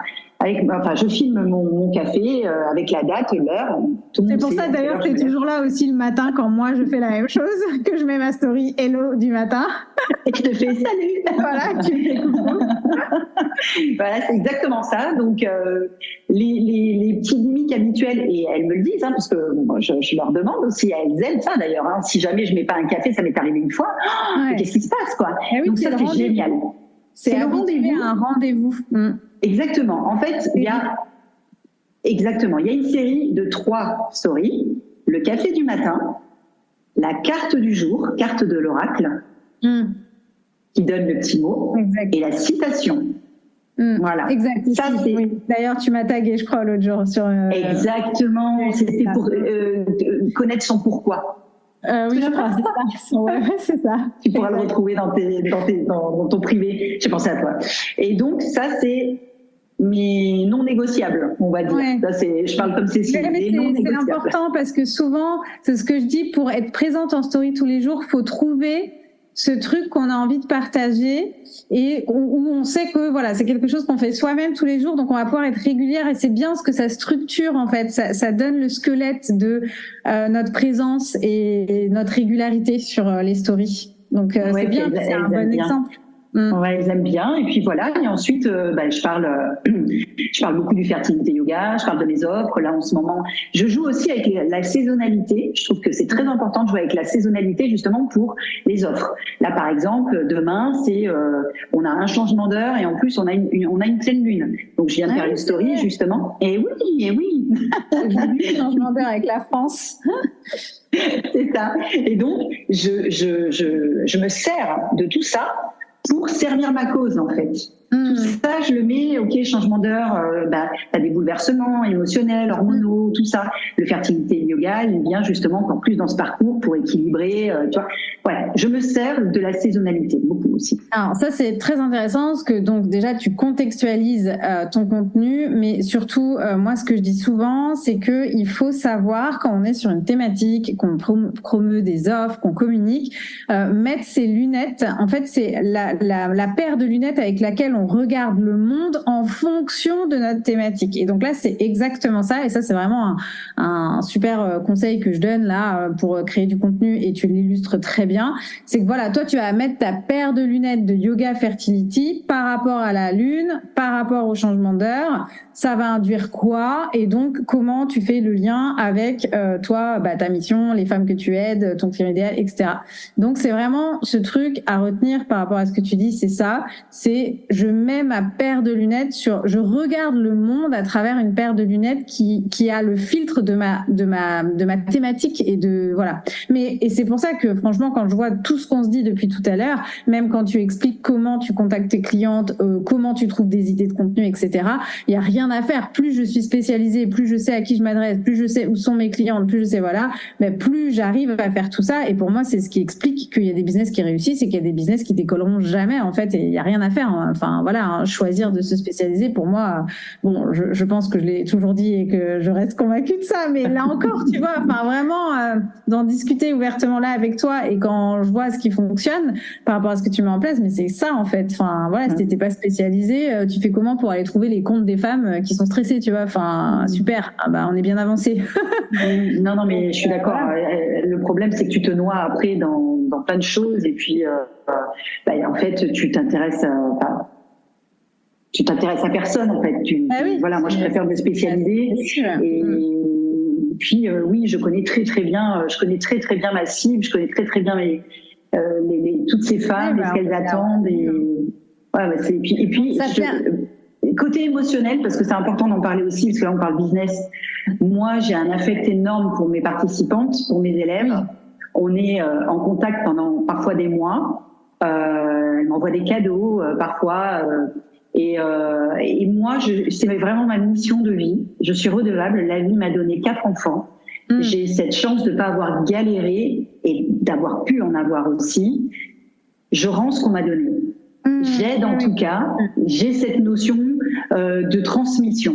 avec, enfin, je filme mon, mon café euh, avec la date, l'heure. C'est pour ça d'ailleurs que tu es toujours là aussi le matin quand moi je fais la même chose, que je mets ma story hello du matin. Et je te fais salut. Voilà, tu me fais coucou. Voilà, c'est exactement ça. Donc, euh, les, les, les petits gimmicks habituels, et elles me le disent, hein, parce que bon, je, je leur demande aussi, elles aiment ça d'ailleurs. Hein. Si jamais je mets pas un café, ça m'est arrivé une fois. Oh, ouais. Qu'est-ce qui se passe, quoi? Eh oui, donc ça, c'est génial. C'est, c'est le rendez-vous. Un rendez-vous. Mm. Exactement. En fait, il y a exactement. Il y a une série de trois stories. Le café du matin, la carte du jour, carte de l'oracle, mm. qui donne le petit mot, exact. Et la citation. Mm. Voilà. Exact. Ça, c'est... Oui. D'ailleurs, tu m'as tagué, je crois, l'autre jour sur. Euh... Exactement. Oui, c'était pour euh, connaître son pourquoi. Euh, oui, je crois. C'est ça. Ouais, c'est ça. Tu pourras exact. Le retrouver dans, tes, dans, tes, dans, dans ton privé. J'ai pensé à toi. Et donc, ça, c'est mais non négociable, on va dire. Ouais. Ça, c'est, je parle comme Cécile. Mais, mais c'est, c'est important parce que souvent, c'est ce que je dis, pour être présente en story tous les jours, faut trouver ce truc qu'on a envie de partager et où on sait que voilà, c'est quelque chose qu'on fait soi-même tous les jours, donc on va pouvoir être régulière et c'est bien ce que ça structure en fait, ça, ça donne le squelette de euh, notre présence et, et notre régularité sur euh, les stories. Donc euh, ouais, c'est bien, c'est un bon bien. exemple. Mmh. Ouais, ils aiment bien. Et puis voilà. Et ensuite, euh, bah, je parle, euh, je parle beaucoup du fertilité yoga. Je parle de mes offres. Là, en ce moment, je joue aussi avec les, la saisonnalité. Je trouve que c'est très important de jouer avec la saisonnalité justement pour les offres. Là, par exemple, demain, c'est, euh, on a un changement d'heure et en plus, on a une, une on a une pleine lune. Donc, je viens de ah, faire une story justement. Et oui, et oui. J'ai vu le changement d'heure avec la France. C'est ça. Et donc, je, je, je, je me sers de tout ça pour servir ma cause, en fait. Mmh. Tout ça, je le mets, ok, changement d'heure, euh, bah, t'as des bouleversements émotionnels, hormonaux, tout ça. Le fertilité yoga, il vient justement encore plus dans ce parcours pour équilibrer, euh, tu vois. Ouais, je me sers de la saisonnalité, beaucoup aussi. Alors, ça, c'est très intéressant, parce que donc, déjà, tu contextualises euh, ton contenu, mais surtout, euh, moi, ce que je dis souvent, c'est que il faut savoir, quand on est sur une thématique, qu'on promeut des offres, qu'on communique, euh, mettre ses lunettes. En fait, c'est la, la, la paire de lunettes avec laquelle on regarde le monde en fonction de notre thématique. Et donc là, c'est exactement ça. Et ça, c'est vraiment un, un super conseil que je donne là pour créer du contenu. Et tu l'illustres très bien. C'est que voilà, toi, tu vas mettre ta paire de lunettes de yoga fertility par rapport à la lune, par rapport au changement d'heure. Ça va induire quoi? Et donc, comment tu fais le lien avec euh, toi, bah, ta mission, les femmes que tu aides, ton client idéal, et cetera. Donc, c'est vraiment ce truc à retenir par rapport à ce que tu dis. C'est ça. C'est je mets ma paire de lunettes sur, je regarde le monde à travers une paire de lunettes qui qui a le filtre de ma de ma de ma thématique et de voilà. Mais et c'est pour ça que franchement, quand je vois tout ce qu'on se dit depuis tout à l'heure, même quand tu expliques comment tu contactes tes clientes, euh, comment tu trouves des idées de contenu, et cetera. Il y a rien à faire. Plus je suis spécialisée, plus je sais à qui je m'adresse, plus je sais où sont mes clientes, plus je sais voilà, mais plus j'arrive à faire tout ça. Et pour moi, c'est ce qui explique qu'il y a des business qui réussissent et qu'il y a des business qui décolleront jamais en fait. Et il y a rien à faire. Enfin voilà, hein, choisir de se spécialiser pour moi, bon, je, je pense que je l'ai toujours dit et que je reste convaincue de ça. Mais là encore, tu vois, enfin vraiment euh, d'en discuter ouvertement là avec toi et quand je vois ce qui fonctionne par rapport à ce que tu mets en place, mais c'est ça en fait. Enfin voilà, si t'étais pas spécialisé, euh, tu fais comment pour aller trouver les comptes des femmes qui sont stressées, tu vois? Enfin super, ah bah on est bien avancé. Non non mais je suis d'accord. Voilà. Le problème c'est que tu te noies après dans, dans plein de choses et puis euh, bah, en fait tu t'intéresses à bah, tu t'intéresses à personne en fait. Tu, ah oui, voilà, moi je préfère me spécialiser. Et mmh. puis euh, oui, je connais très très bien, je connais très très bien ma cible, je connais très très bien mes, euh, les, les, toutes ces femmes, ouais, bah, ce qu'elles attendent. Et, ouais, bah, c'est, et puis, et puis je, côté émotionnel, parce que c'est important d'en parler aussi, parce que là on parle business. Moi, j'ai un affect énorme pour mes participantes, pour mes élèves. Oui. On est euh, en contact pendant parfois des mois. Euh, elles m'envoient des cadeaux, euh, parfois. Euh, Et, euh, et moi, je, c'est vraiment ma mission de vie. Je suis redevable. La vie m'a donné quatre enfants. Mmh. J'ai cette chance de ne pas avoir galéré et d'avoir pu en avoir aussi. Je rends ce qu'on m'a donné. Mmh. J'aide en tout cas. J'ai cette notion euh, de transmission.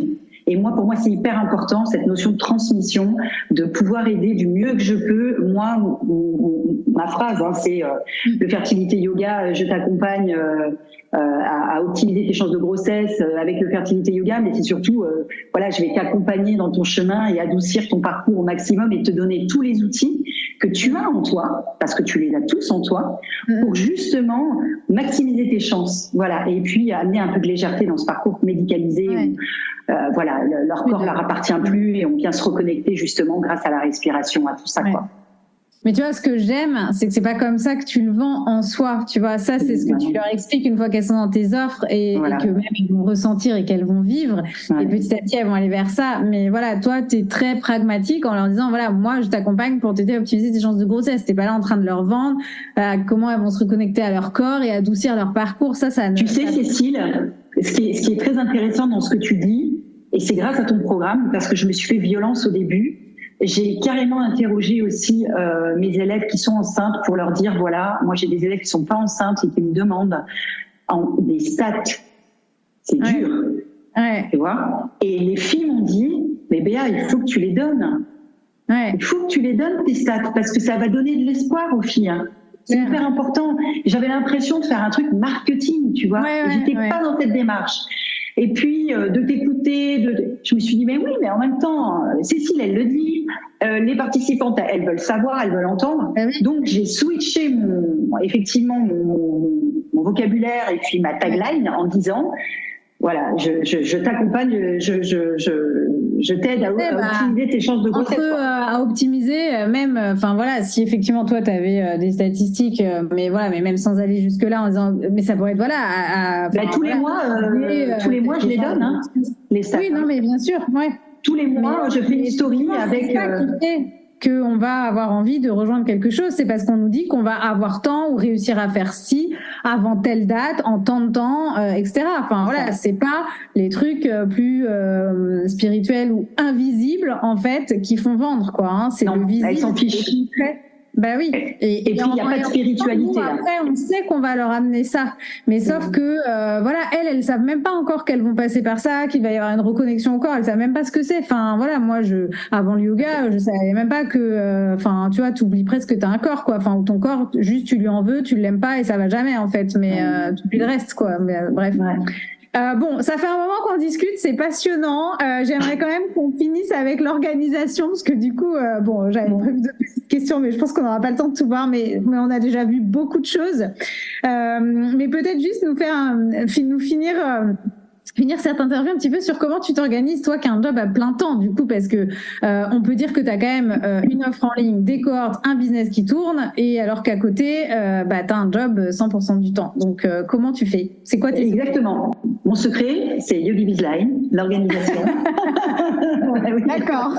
Et moi, pour moi, c'est hyper important, cette notion de transmission, de pouvoir aider du mieux que je peux. Moi, m- m- ma phrase, hein, c'est euh, le fertilité yoga, je t'accompagne euh, euh, à, à optimiser tes chances de grossesse euh, avec le fertilité yoga, mais c'est surtout, euh, voilà, je vais t'accompagner dans ton chemin et adoucir ton parcours au maximum et te donner tous les outils que tu as en toi, parce que tu les as tous en toi, pour justement maximiser tes chances. Voilà. Et puis amener un peu de légèreté dans ce parcours médicalisé Ouais. où euh, voilà, le- leur corps Oui, leur appartient plus et on vient se reconnecter justement grâce à la respiration, à tout ça, Ouais. quoi. Mais tu vois, ce que j'aime, c'est que c'est pas comme ça que tu le vends en soi. Tu vois, ça, c'est ce que tu leur expliques une fois qu'elles sont dans tes offres et, Voilà. et que même elles vont ressentir et qu'elles vont vivre. Ouais. Et petit à petit, elles vont aller vers ça. Mais voilà, toi, tu es très pragmatique en leur disant, voilà, moi, je t'accompagne pour t'aider à optimiser tes chances de grossesse. T'es pas là en train de leur vendre euh, comment elles vont se reconnecter à leur corps et adoucir leur parcours. Ça, ça ne... Tu sais, ça- Cécile, ce qui, est, ce qui est très intéressant dans ce que tu dis, et c'est grâce à ton programme, parce que je me suis fait violence au début, j'ai carrément interrogé aussi euh, mes élèves qui sont enceintes pour leur dire, voilà, moi j'ai des élèves qui sont pas enceintes et qui me demandent en, des stats. C'est Ouais. dur, Ouais, tu vois. Et les filles m'ont dit, mais Béa, il faut que tu les donnes. ouais. Il faut que tu les donnes, tes stats, parce que ça va donner de l'espoir aux filles. Hein. C'est Ouais. hyper important. J'avais l'impression de faire un truc marketing, tu vois. Ouais, ouais, J'étais ouais. pas dans cette démarche. Et puis, euh, de t'écouter, de, de- je me suis dit, mais oui, mais en même temps, euh, Cécile, elle le dit, euh, les participantes, elles veulent savoir, elles veulent entendre. Ah oui. Donc, j'ai switché mon, effectivement mon, mon vocabulaire et puis ma tagline en disant, voilà, je, je, je t'accompagne, je, je, je, je t'aide à, Ouais, à bah, optimiser tes chances de Entre grossesse. euh, quoi. à optimiser, euh, même, enfin voilà, si effectivement toi tu avais des statistiques, euh, mais voilà, mais même sans aller jusque là en disant, mais ça pourrait être voilà, à, à- Bah, enfin, tous les voilà, mois, euh, idée, tous les euh, mois, je les quelque donne, hein, chose. les stats. Oui, non, mais bien sûr, ouais. Tous les mois, Mais- je fais une mais story effectivement, avec. C'est ça euh, qui fait qu'on va avoir envie de rejoindre quelque chose, c'est parce qu'on nous dit qu'on va avoir temps ou réussir à faire ci avant telle date, en tant de temps, euh, et cetera. Enfin voilà, c'est pas les trucs euh, plus euh, spirituels ou invisibles en fait qui font vendre quoi. Hein. C'est Non, le visible. elles s'en fichent. le concret. Bah oui. Et, et puis, il n'y a en- pas et de en- spiritualité, nous, là. Après, on sait qu'on va leur amener ça. Mais sauf Mhm. que, euh, voilà, elles, elles savent même pas encore qu'elles vont passer par ça, qu'il va y avoir une reconnexion au corps. Elles savent même pas ce que c'est. Enfin, voilà, moi, je, avant le yoga, je savais même pas que, euh, enfin, tu vois, t'oublies presque que t'as un corps, quoi. Enfin, ou ton corps, juste, tu lui en veux, tu l'aimes pas et ça va jamais, en fait. Mais, euh, tu oublies le reste, quoi. Mais, euh, bref. Ouais. Euh, bon, ça fait un moment qu'on discute, c'est passionnant. Euh, j'aimerais quand même qu'on finisse avec l'organisation, parce que du coup, euh, bon, j'avais Bon. prévu de petites questions, mais je pense qu'on n'aura pas le temps de tout voir, mais, mais on a déjà vu beaucoup de choses. Euh, mais peut-être juste nous faire, un, fi- nous finir. Euh, finir cette interview un petit peu sur comment tu t'organises, toi qui as un job à plein temps, du coup, parce que euh, on peut dire que tu as quand même euh, une offre en ligne, des cohortes, un business qui tourne, et alors qu'à côté, euh, bah, tu as un job cent pour cent du temps. Donc, euh, comment tu fais? C'est quoi tes Exactement. Mon secret, c'est Yogi Bizline, l'organisation. Ouais, oui. D'accord.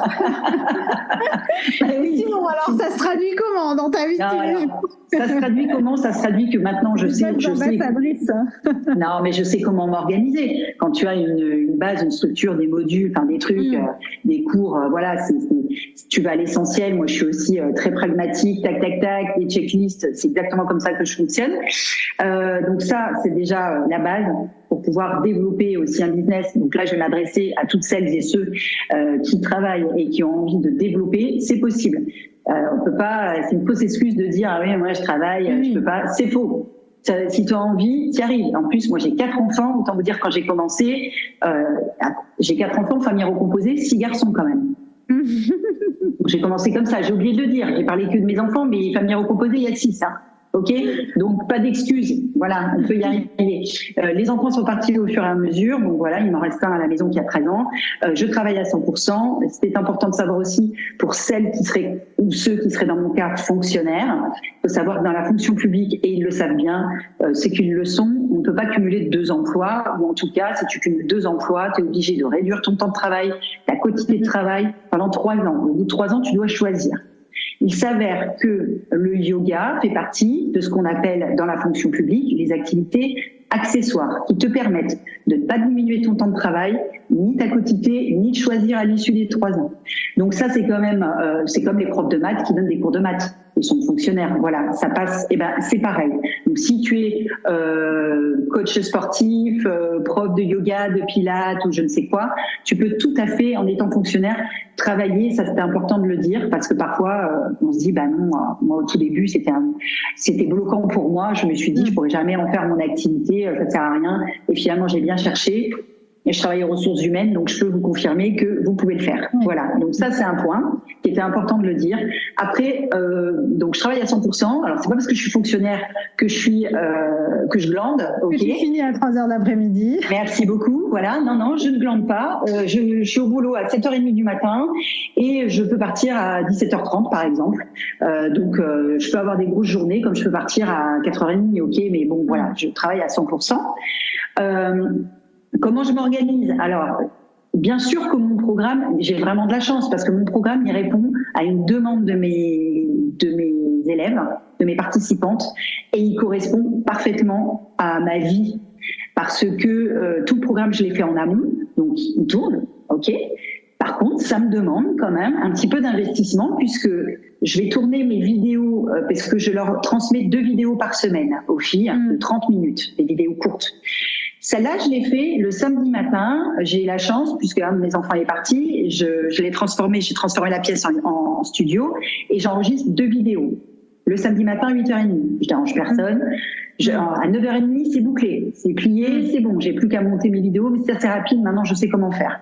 Ouais, oui. Sinon, alors, ça se traduit comment dans ta vie de Non, tous les alors, jours? ça se traduit comment? Ça se traduit que maintenant, je sais, je sais. Ambassadrice. Non, mais je sais comment m'organiser. Quand tu as une, une base, une structure, des modules, enfin des trucs, Mm. euh, des cours, euh, voilà, c'est, c'est, tu vas à l'essentiel. Moi, je suis aussi euh, très pragmatique, tac, tac, tac, les checklists, c'est exactement comme ça que je fonctionne. Euh, donc ça, c'est déjà euh, la base pour pouvoir développer aussi un business. Donc là, je vais m'adresser à toutes celles et ceux euh, qui travaillent et qui ont envie de développer. C'est possible. Euh, on peut pas, c'est une fausse excuse de dire ah oui, moi je travaille, Oui. je peux pas. C'est faux. Ça, si tu as envie, tu y arrives. En plus, moi j'ai quatre enfants. Autant vous dire quand j'ai commencé, euh, j'ai quatre enfants, famille recomposée, six garçons quand même. Donc, j'ai commencé comme ça. J'ai oublié de le dire. J'ai parlé que de mes enfants, mais famille recomposée, il y a six. Hein. Ok, donc pas d'excuses. Voilà, on peut y arriver. Euh, les enfants sont partis au fur et à mesure. Donc voilà, il m'en reste un à la maison qui a treize ans. Euh, je travaille à cent pour cent. C'était important de savoir aussi pour celles qui seraient ou ceux qui seraient dans mon cas fonctionnaires. Il faut savoir que dans la fonction publique, et ils le savent bien, euh, c'est qu'une leçon. On ne peut pas cumuler deux emplois, ou en tout cas, si tu cumules deux emplois, tu es obligé de réduire ton temps de travail, ta quotité de travail pendant trois ans. Au bout de trois ans, tu dois choisir. Il s'avère que le yoga fait partie de ce qu'on appelle dans la fonction publique les activités accessoires qui te permettent de ne pas diminuer ton temps de travail, ni ta quotité, ni de choisir à l'issue des trois ans. Donc ça, c'est quand même, euh, c'est comme les profs de maths qui donnent des cours de maths. Ils sont fonctionnaires, voilà, ça passe. Et ben, c'est pareil. Donc si tu es euh, coach sportif, euh, prof de yoga, de pilates ou je ne sais quoi. Tu peux tout à fait, en étant fonctionnaire, travailler. Ça, c'était important de le dire parce que parfois, euh, on se dit, bah non, euh, moi au tout début, c'était un, c'était bloquant pour moi. Je me suis dit, je pourrais jamais en faire mon activité, ça ne sert à rien. Et finalement, j'ai bien cherché. Et je travaille aux ressources humaines, donc je peux vous confirmer que vous pouvez le faire. Oui. Voilà, donc ça c'est un point qui était important de le dire. Après, euh, donc je travaille à cent pour cent. Alors c'est pas parce que je suis fonctionnaire que je suis euh, que je glande. Ok. Que tu finis à trois heures d'après-midi. Merci beaucoup. Voilà, non non, je ne glande pas. Euh, je, je suis au boulot à sept heures trente du matin et je peux partir à dix-sept heures trente par exemple. Euh, donc euh, je peux avoir des grosses journées comme je peux partir à quatre heures trente. Ok, mais bon voilà, je travaille à cent pour cent. Euh, Comment je m'organise? Alors, bien sûr que mon programme, j'ai vraiment de la chance parce que mon programme, il répond à une demande de mes, de mes élèves, de mes participantes, et il correspond parfaitement à ma vie parce que euh, tout le programme, je l'ai fait en amont, donc il tourne, ok. Par contre, ça me demande quand même un petit peu d'investissement puisque je vais tourner mes vidéos euh, parce que je leur transmets deux vidéos par semaine aux filles mmh. de trente minutes, des vidéos courtes. Celle-là, je l'ai fait le samedi matin. J'ai eu la chance, puisque un de mes enfants est parti, je, je l'ai transformé, j'ai transformé la pièce en, en studio et j'enregistre deux vidéos. Le samedi matin à huit heures trente. Je dérange personne. Je, à neuf heures trente, c'est bouclé, c'est plié, c'est bon. J'ai plus qu'à monter mes vidéos, mais c'est assez rapide. Maintenant, je sais comment faire.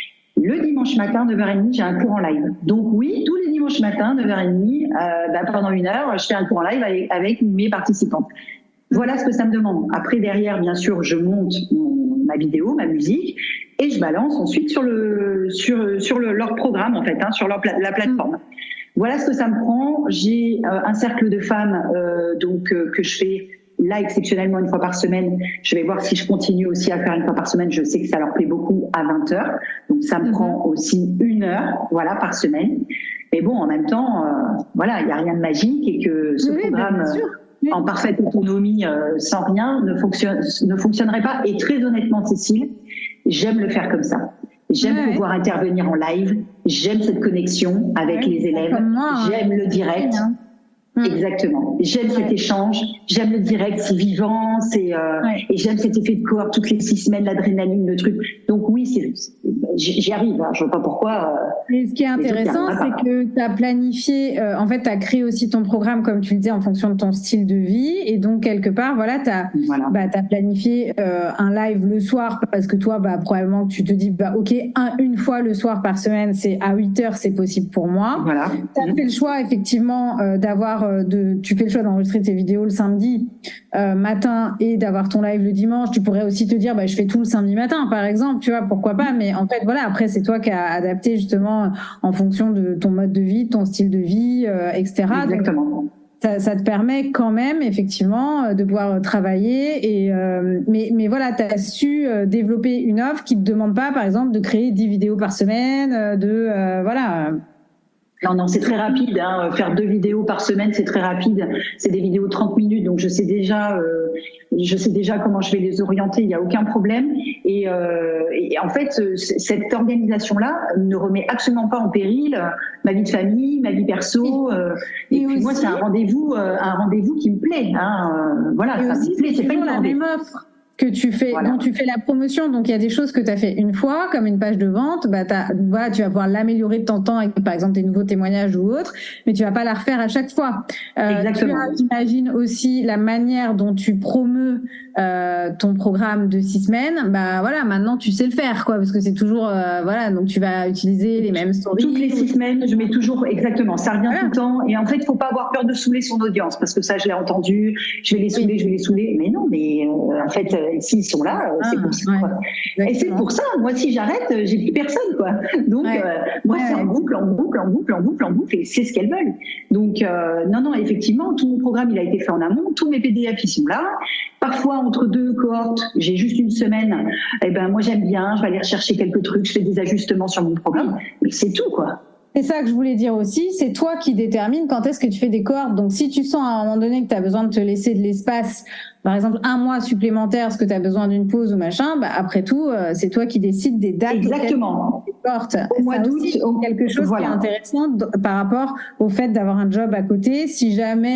Le dimanche matin, neuf heures trente, j'ai un cours en live. Donc oui, tous les dimanches matins, neuf heures trente, euh, bah, pendant une heure, je fais un cours en live avec, avec mes participantes. Voilà ce que ça me demande. Après, derrière, bien sûr, je monte mon, ma vidéo, ma musique, et je balance ensuite sur le sur sur le, leur programme en fait, hein, sur leur pla- la plateforme. Voilà ce que ça me prend. J'ai euh, un cercle de femmes euh, donc euh, que je fais là exceptionnellement une fois par semaine. Je vais voir si je continue aussi à faire une fois par semaine. Je sais que ça leur plaît beaucoup à vingt heures, donc ça me mm-hmm. prend aussi une heure, voilà, par semaine. Mais bon, en même temps, euh, voilà, il y a rien de magique et que ce oui, programme. Bien sûr. En parfaite autonomie, euh, sans rien, ne, fonctionne, ne fonctionnerait pas. Et très honnêtement, Cécile, j'aime le faire comme ça. J'aime ouais, pouvoir ouais. intervenir en live. J'aime cette connexion avec ouais, les élèves. Moi, j'aime hein. le direct. Mmh. Exactement. J'aime ouais. cet échange. J'aime le direct, c'est vivant. C'est euh, ouais. et j'aime cet effet de cohorte toutes les six semaines, l'adrénaline, le truc. Donc oui, c'est, j'y arrive. Hein, je vois pas pourquoi. Euh, et ce qui est intéressant, c'est que tu as planifié. Euh, en fait, tu as créé aussi ton programme, comme tu le disais, en fonction de ton style de vie. Et donc quelque part, voilà, tu as voilà. bah, t'as planifié euh, un live le soir parce que toi, bah probablement que tu te dis, bah ok, un, une fois le soir par semaine, c'est à huit heures, c'est possible pour moi. Voilà. Tu as mmh. fait le choix effectivement euh, d'avoir De, tu fais le choix d'enregistrer tes vidéos le samedi euh, matin et d'avoir ton live le dimanche. Tu pourrais aussi te dire, bah, je fais tout le samedi matin, par exemple, tu vois, pourquoi pas. Mais en fait, voilà, après, c'est toi qui as adapté justement en fonction de ton mode de vie, ton style de vie, euh, et cetera. Exactement. Donc, ça, ça te permet quand même, effectivement, de pouvoir travailler. Et, euh, mais, mais voilà, tu as su développer une offre qui ne te demande pas, par exemple, de créer dix vidéos par semaine, de, euh, voilà... Non, non, c'est très rapide. Hein. Faire deux vidéos par semaine, c'est très rapide. C'est des vidéos de trente minutes, donc je sais déjà, euh, je sais déjà comment je vais les orienter. Il n'y a aucun problème. Et, euh, et en fait, cette organisation-là ne remet absolument pas en péril ma vie de famille, ma vie perso. Euh, et, et puis aussi, moi, c'est un rendez-vous, euh, un rendez-vous qui me plaît. Hein. Voilà, ça me plaît. C'est pas une la même offre que tu fais, voilà. dont tu fais la promotion. Donc, il y a des choses que tu as fait une fois, comme une page de vente. Bah, t'as, voilà, tu vas pouvoir l'améliorer de temps en temps avec, par exemple, des nouveaux témoignages ou autres, mais tu vas pas la refaire à chaque fois. Euh, Exactement. Tu as, j'imagine aussi la manière dont tu promeus euh, ton programme de six semaines. Bah, voilà, maintenant, tu sais le faire, quoi, parce que c'est toujours, euh, voilà, donc tu vas utiliser les mêmes stories. Toutes les six semaines, je mets toujours, exactement, ça revient voilà. tout le temps. Et en fait, il faut pas avoir peur de saouler son audience, parce que ça, je l'ai entendu, je vais les saouler, oui. je vais les saouler. Mais non, mais euh, en fait, s'ils sont là, ah, c'est pour ça. Ouais, et c'est pour ça, moi, si j'arrête, j'ai plus personne, quoi. Donc, ouais. euh, moi, ouais, c'est ouais. en boucle, en boucle, en boucle, en boucle, en boucle, et c'est ce qu'elles veulent. Donc, euh, non, non, effectivement, tout mon programme, il a été fait en amont, tous mes P D F, ils sont là. Parfois, entre deux cohortes, j'ai juste une semaine, eh ben, moi, j'aime bien, je vais aller rechercher quelques trucs, je fais des ajustements sur mon programme, mais c'est tout, quoi. C'est ça que je voulais dire aussi, c'est toi qui détermines quand est-ce que tu fais des cohortes. Donc, si tu sens à un moment donné que tu as besoin de te laisser de l'espace, par exemple un mois supplémentaire, parce que tu as besoin d'une pause ou machin, bah, après tout, euh, c'est toi qui décides des dates. Exactement. Des cohortes. Au mois d'août, c'est quelque chose voilà. qui est intéressant d- par rapport au fait d'avoir un job à côté. Si jamais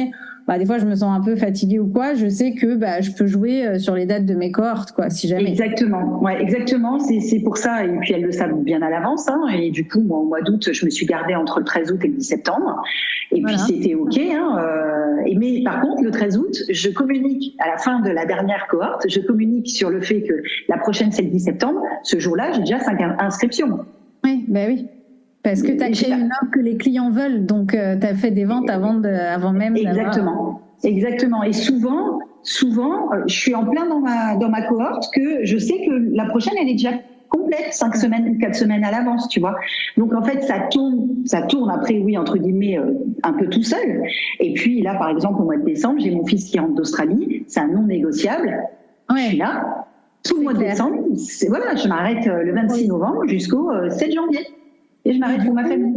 bah, des fois, je me sens un peu fatiguée ou quoi, je sais que bah, je peux jouer sur les dates de mes cohortes, quoi, si jamais. Exactement, ouais, exactement. C'est, c'est pour ça. Et puis, elles le savent bien à l'avance. Hein, et du coup, moi, au mois d'août, je me suis gardée entre le treize août et le dix septembre. Et voilà. Puis, c'était OK. Hein, euh, et, mais par contre, le treize août, je communique à la fin de la dernière cohorte, je communique sur le fait que la prochaine, c'est le dix septembre. Ce jour-là, j'ai déjà cinq inscriptions. Oui, ben oui. Parce que tu as créé une offre que les clients veulent, donc euh, tu as fait des ventes avant, de, avant même. Exactement, exactement. Et souvent, souvent, euh, je suis en plein dans ma dans ma cohorte que je sais que la prochaine elle est déjà complète, cinq semaines, quatre semaines à l'avance, tu vois. Donc en fait, ça tourne, ça tourne après, oui, entre guillemets, euh, un peu tout seul. Et puis là, par exemple, au mois de décembre, j'ai mon fils qui rentre d'Australie, c'est un non négociable. Ouais. Je suis là tout le mois de décembre. C'est, voilà, je m'arrête le vingt-six novembre jusqu'au euh, sept janvier. Et je m'arrête pour ma famille.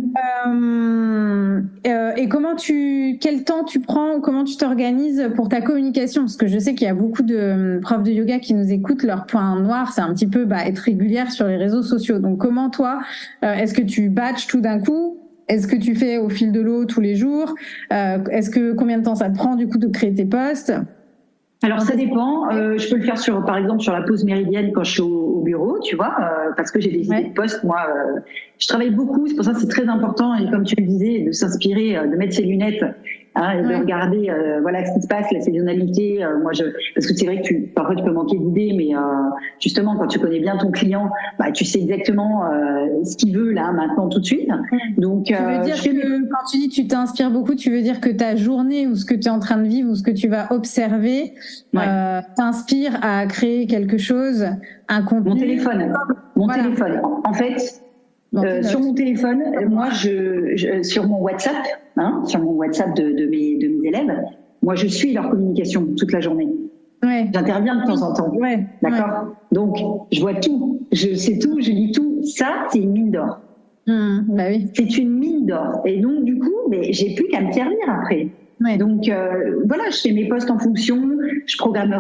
Euh, euh, et comment tu, quel temps tu prends, comment tu t'organises pour ta communication? Parce que je sais qu'il y a beaucoup de profs de yoga qui nous écoutent. Leur point noir, c'est un petit peu bah, être régulière sur les réseaux sociaux. Donc comment toi, euh, est-ce que tu batches tout d'un coup? Est-ce que tu fais au fil de l'eau tous les jours? euh, Est-ce que combien de temps ça te prend du coup de créer tes posts? Alors ça dépend. Euh, je peux le faire sur, par exemple, sur la pause méridienne quand je suis au, au bureau, tu vois, euh, parce que j'ai des ouais. idées de poste. Moi, euh, je travaille beaucoup. C'est pour ça que c'est très important. Et comme tu le disais, de s'inspirer, euh, de mettre ses lunettes, hein, et ouais. de regarder, euh, voilà, ce qui se passe, la saisonnalité. Euh, moi, je, parce que c'est vrai que tu, parfois tu peux manquer d'idées, mais euh, justement, quand tu connais bien ton client, bah, tu sais exactement euh, ce qu'il veut là, maintenant, tout de suite. Donc, tu veux euh, dire que mes... quand tu dis tu t'inspires beaucoup, tu veux dire que ta journée ou ce que tu es en train de vivre ou ce que tu vas observer ouais. euh, t'inspire à créer quelque chose, un contenu. Mon téléphone, mon voilà. téléphone. En fait. Euh, sur mon téléphone, moi, je, je sur mon WhatsApp, hein, sur mon WhatsApp de, de mes de mes élèves, moi, je suis leur communication toute la journée. Ouais. J'interviens de temps en temps, ouais. d'accord. Ouais. Donc, je vois tout, je sais tout, je lis tout. Ça, c'est une mine d'or. Mmh, bah oui. C'est une mine d'or. Et donc, du coup, mais j'ai plus qu'à me servir après. Ouais. Donc, euh, voilà, je fais mes posts en fonction, je programme.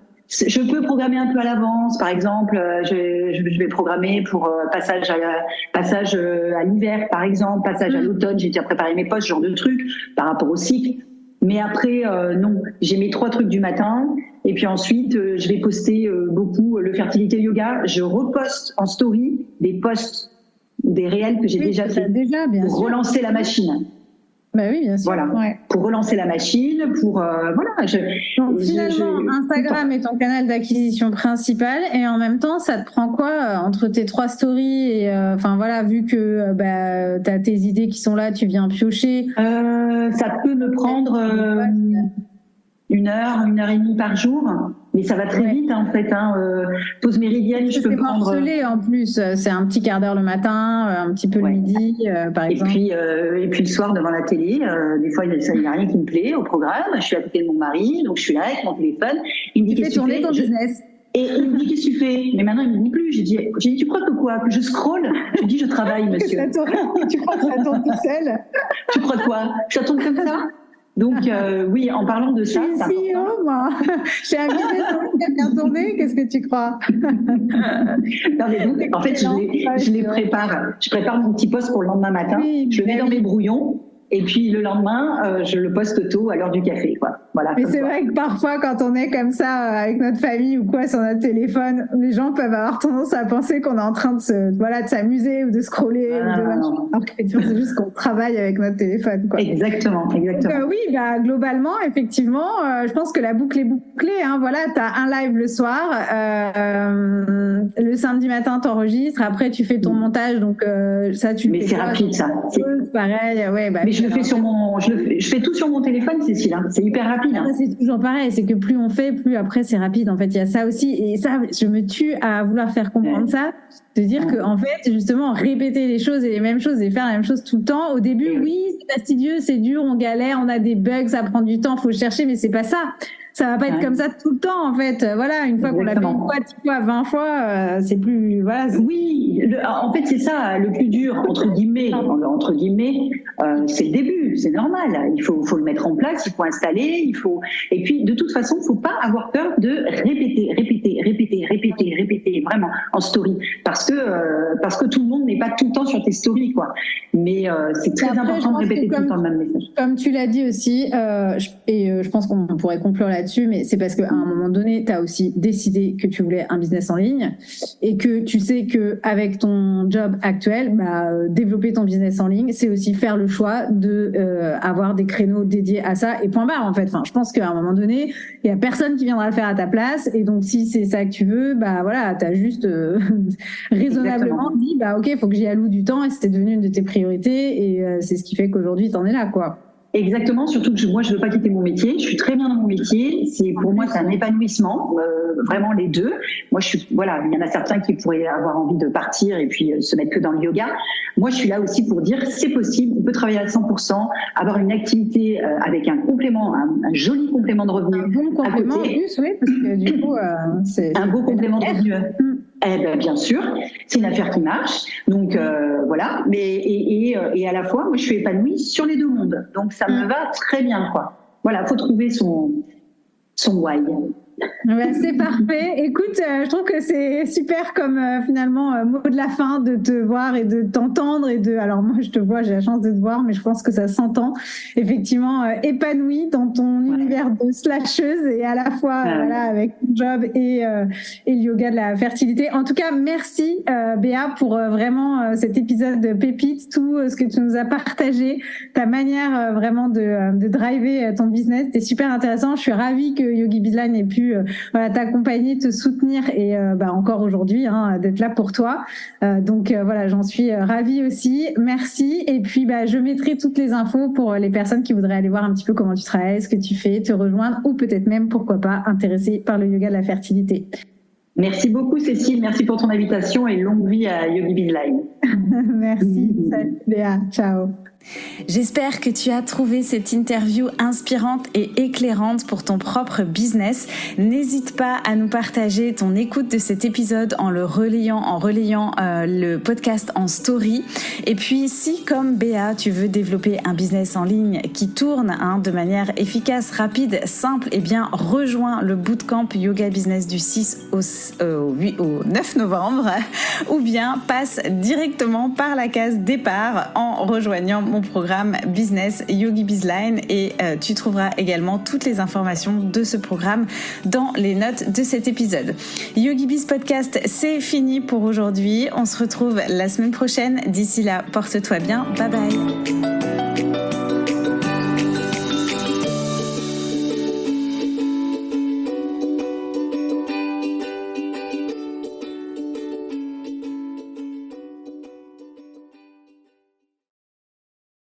Je peux programmer un peu à l'avance, par exemple, je, je vais programmer pour passage à, passage à l'hiver, par exemple, passage à l'automne, j'ai déjà préparé mes posts, ce genre de trucs, par rapport au cycle. Mais après, euh, non, j'ai mes trois trucs du matin, et puis ensuite, euh, je vais poster euh, beaucoup le fertilité yoga. Je reposte en story des posts, des réels que j'ai oui, déjà fait, déjà, bien pour sûr. relancer la machine. Bah oui, bien sûr. Voilà, ouais. pour relancer la machine, pour euh, voilà. Je, Donc finalement, je, je, Instagram est ton canal d'acquisition principal, et en même temps, ça te prend quoi euh, entre tes trois stories et enfin euh, voilà, vu que euh, bah t'as tes idées qui sont là, tu viens piocher. Euh, ça peut me prendre euh, une heure, une heure et demie par jour. Mais ça va très ouais. vite, hein, en fait. Hein. Euh, pause méridienne, je peux c'est prendre... C'est morcelé, en plus. C'est un petit quart d'heure le matin, un petit peu ouais. le midi, euh, par et exemple. Puis, euh, et puis le soir, devant la télé, euh, des fois, il n'y a rien qui me plaît au programme. Je suis à côté de mon mari, donc je suis là avec mon téléphone. Il me dit, tu fais tourner ton je... business. Et il me dit, qu'est-ce que tu fais? Mais maintenant, il me dit plus. J'ai dit, j'ai dit, tu crois que quoi? Que je scrolle? Je dis, je travaille, monsieur. Tu crois que ça tourne tout seul? Tu crois quoi? Ça tourne comme ça? Donc, euh, oui, en parlant de ça... Je suis C E O, moi. J'ai un business qui a bien tourné. Qu'est-ce que tu crois? Non, mais donc, en fait, je les, je les prépare. Je prépare mon petit post pour le lendemain matin. Oui, je le mets dans mes brouillons. Et puis, le lendemain, euh, je le poste tôt à l'heure du café, quoi. Voilà. Mais c'est quoi. vrai que parfois, quand on est comme ça, avec notre famille ou quoi, sur notre téléphone, les gens peuvent avoir tendance à penser qu'on est en train de se, voilà, de s'amuser ou de scroller. Ah, ou de... non, non. Alors que c'est juste qu'on travaille avec notre téléphone, quoi. Exactement, exactement. Donc, euh, oui, bah, globalement, effectivement, euh, je pense que la boucle est bouclée, hein. Voilà, t'as un live le soir, euh, le samedi matin, t'enregistres, après, tu fais ton mmh. montage, donc, euh, ça, tu Mais fais c'est quoi, rapide, ça. C'est pareil, ouais, bah. Mais je le fais sur mon, je le fais, je fais tout sur mon téléphone, Cécile, hein. C'est hyper rapide. Hein. C'est toujours pareil, c'est que plus on fait, plus après c'est rapide. En fait, il y a ça aussi, et ça, je me tue à vouloir faire comprendre ouais. ça, de dire ouais. que en fait, justement, répéter les choses et les mêmes choses et faire la même chose tout le temps. Au début, ouais. oui, c'est fastidieux, c'est dur, on galère, on a des bugs, ça prend du temps, faut chercher, mais c'est pas ça. Ça va pas être ouais. comme ça tout le temps, en fait. Voilà, une fois Exactement. qu'on l'a fait une fois, dix fois, vingt fois, euh, c'est plus, voilà. C'est... Oui, le, en fait, c'est ça, le plus dur, entre guillemets, entre guillemets, euh, c'est le début, c'est normal. Il faut, faut le mettre en place, il faut installer, il faut, et puis, de toute façon, faut pas avoir peur de répéter, répéter, répéter, répéter, répéter, vraiment, en story. Parce que, euh, parce que tout le monde n'est pas tout le temps sur tes stories, quoi. mais euh, c'est très après, important de répéter comme, tout le temps le même message. Comme tu l'as dit aussi, euh, je, et euh, je pense qu'on pourrait conclure là-dessus, mais c'est parce qu'à un moment donné, tu as aussi décidé que tu voulais un business en ligne et que tu sais qu'avec ton job actuel, bah, euh, développer ton business en ligne, c'est aussi faire le choix de euh, avoir des créneaux dédiés à ça et point barre en fait. Enfin, je pense qu'à un moment donné, il y a personne qui viendra le faire à ta place et donc si c'est ça que tu veux, bah voilà, t'as juste euh, raisonnablement Exactement. dit bah ok, il faut que j'y alloue du temps et c'était devenu une de tes priorités et euh, c'est ce qui fait qu'aujourd'hui t'en es là quoi. Exactement, surtout que je, moi je veux pas quitter mon métier, je suis très bien dans mon métier, c'est pour moi c'est un épanouissement, euh, vraiment les deux. Moi je suis voilà, il y en a certains qui pourraient avoir envie de partir et puis euh, se mettre que dans le yoga. Moi je suis là aussi pour dire c'est possible, on peut travailler à cent pour cent, avoir une activité euh, avec un complément, un, un joli complément de revenu. Un bon complément en plus, oui, parce que du coup euh, c'est un beau complément de revenu. Mmh. Eh ben, bien sûr, c'est une affaire qui marche. Donc euh, voilà, mais et, et, et à la fois, moi je suis épanouie sur les deux mondes. Donc ça me va très bien, quoi. Voilà, faut trouver son son why. Ouais, c'est parfait. Écoute, euh, je trouve que c'est super comme euh, finalement euh, mot de la fin de te voir et de t'entendre et de. Alors moi, je te vois, j'ai la chance de te voir, mais je pense que ça s'entend. Effectivement, euh, épanouie dans ton ouais. univers de slasheuse et à la fois ouais. euh, voilà avec ton job et euh, et le yoga de la fertilité. En tout cas, merci euh, Béa pour euh, vraiment euh, cet épisode de pépite, tout euh, ce que tu nous as partagé, ta manière euh, vraiment de euh, de driver ton business. C'est super intéressant. Je suis ravie que Yogi Bizline ait pu Euh, voilà, t'accompagner, te soutenir et euh, bah, encore aujourd'hui hein, d'être là pour toi. Euh, donc euh, voilà, j'en suis ravie aussi. Merci. Et puis bah, je mettrai toutes les infos pour les personnes qui voudraient aller voir un petit peu comment tu travailles, ce que tu fais, te rejoindre ou peut-être même, pourquoi pas, intéressés par le yoga de la fertilité. Merci beaucoup Cécile, merci pour ton invitation et longue vie à Yogi Bizline. Merci, salut Léa, ciao. J'espère que tu as trouvé cette interview inspirante et éclairante pour ton propre business. N'hésite pas à nous partager ton écoute de cet épisode en le relayant, en relayant euh, le podcast en story. Et puis, si comme Béa, tu veux développer un business en ligne qui tourne hein, de manière efficace, rapide, simple, eh bien, rejoins le bootcamp Yoga Business du six au, euh, au, huit, au neuf novembre ou bien passe directement par la case départ en rejoignant mon programme Business Yogi Bizline et euh, tu trouveras également toutes les informations de ce programme dans les notes de cet épisode. Yogi Biz Podcast, c'est fini pour aujourd'hui. On se retrouve la semaine prochaine. D'ici là, porte-toi bien. Bye bye.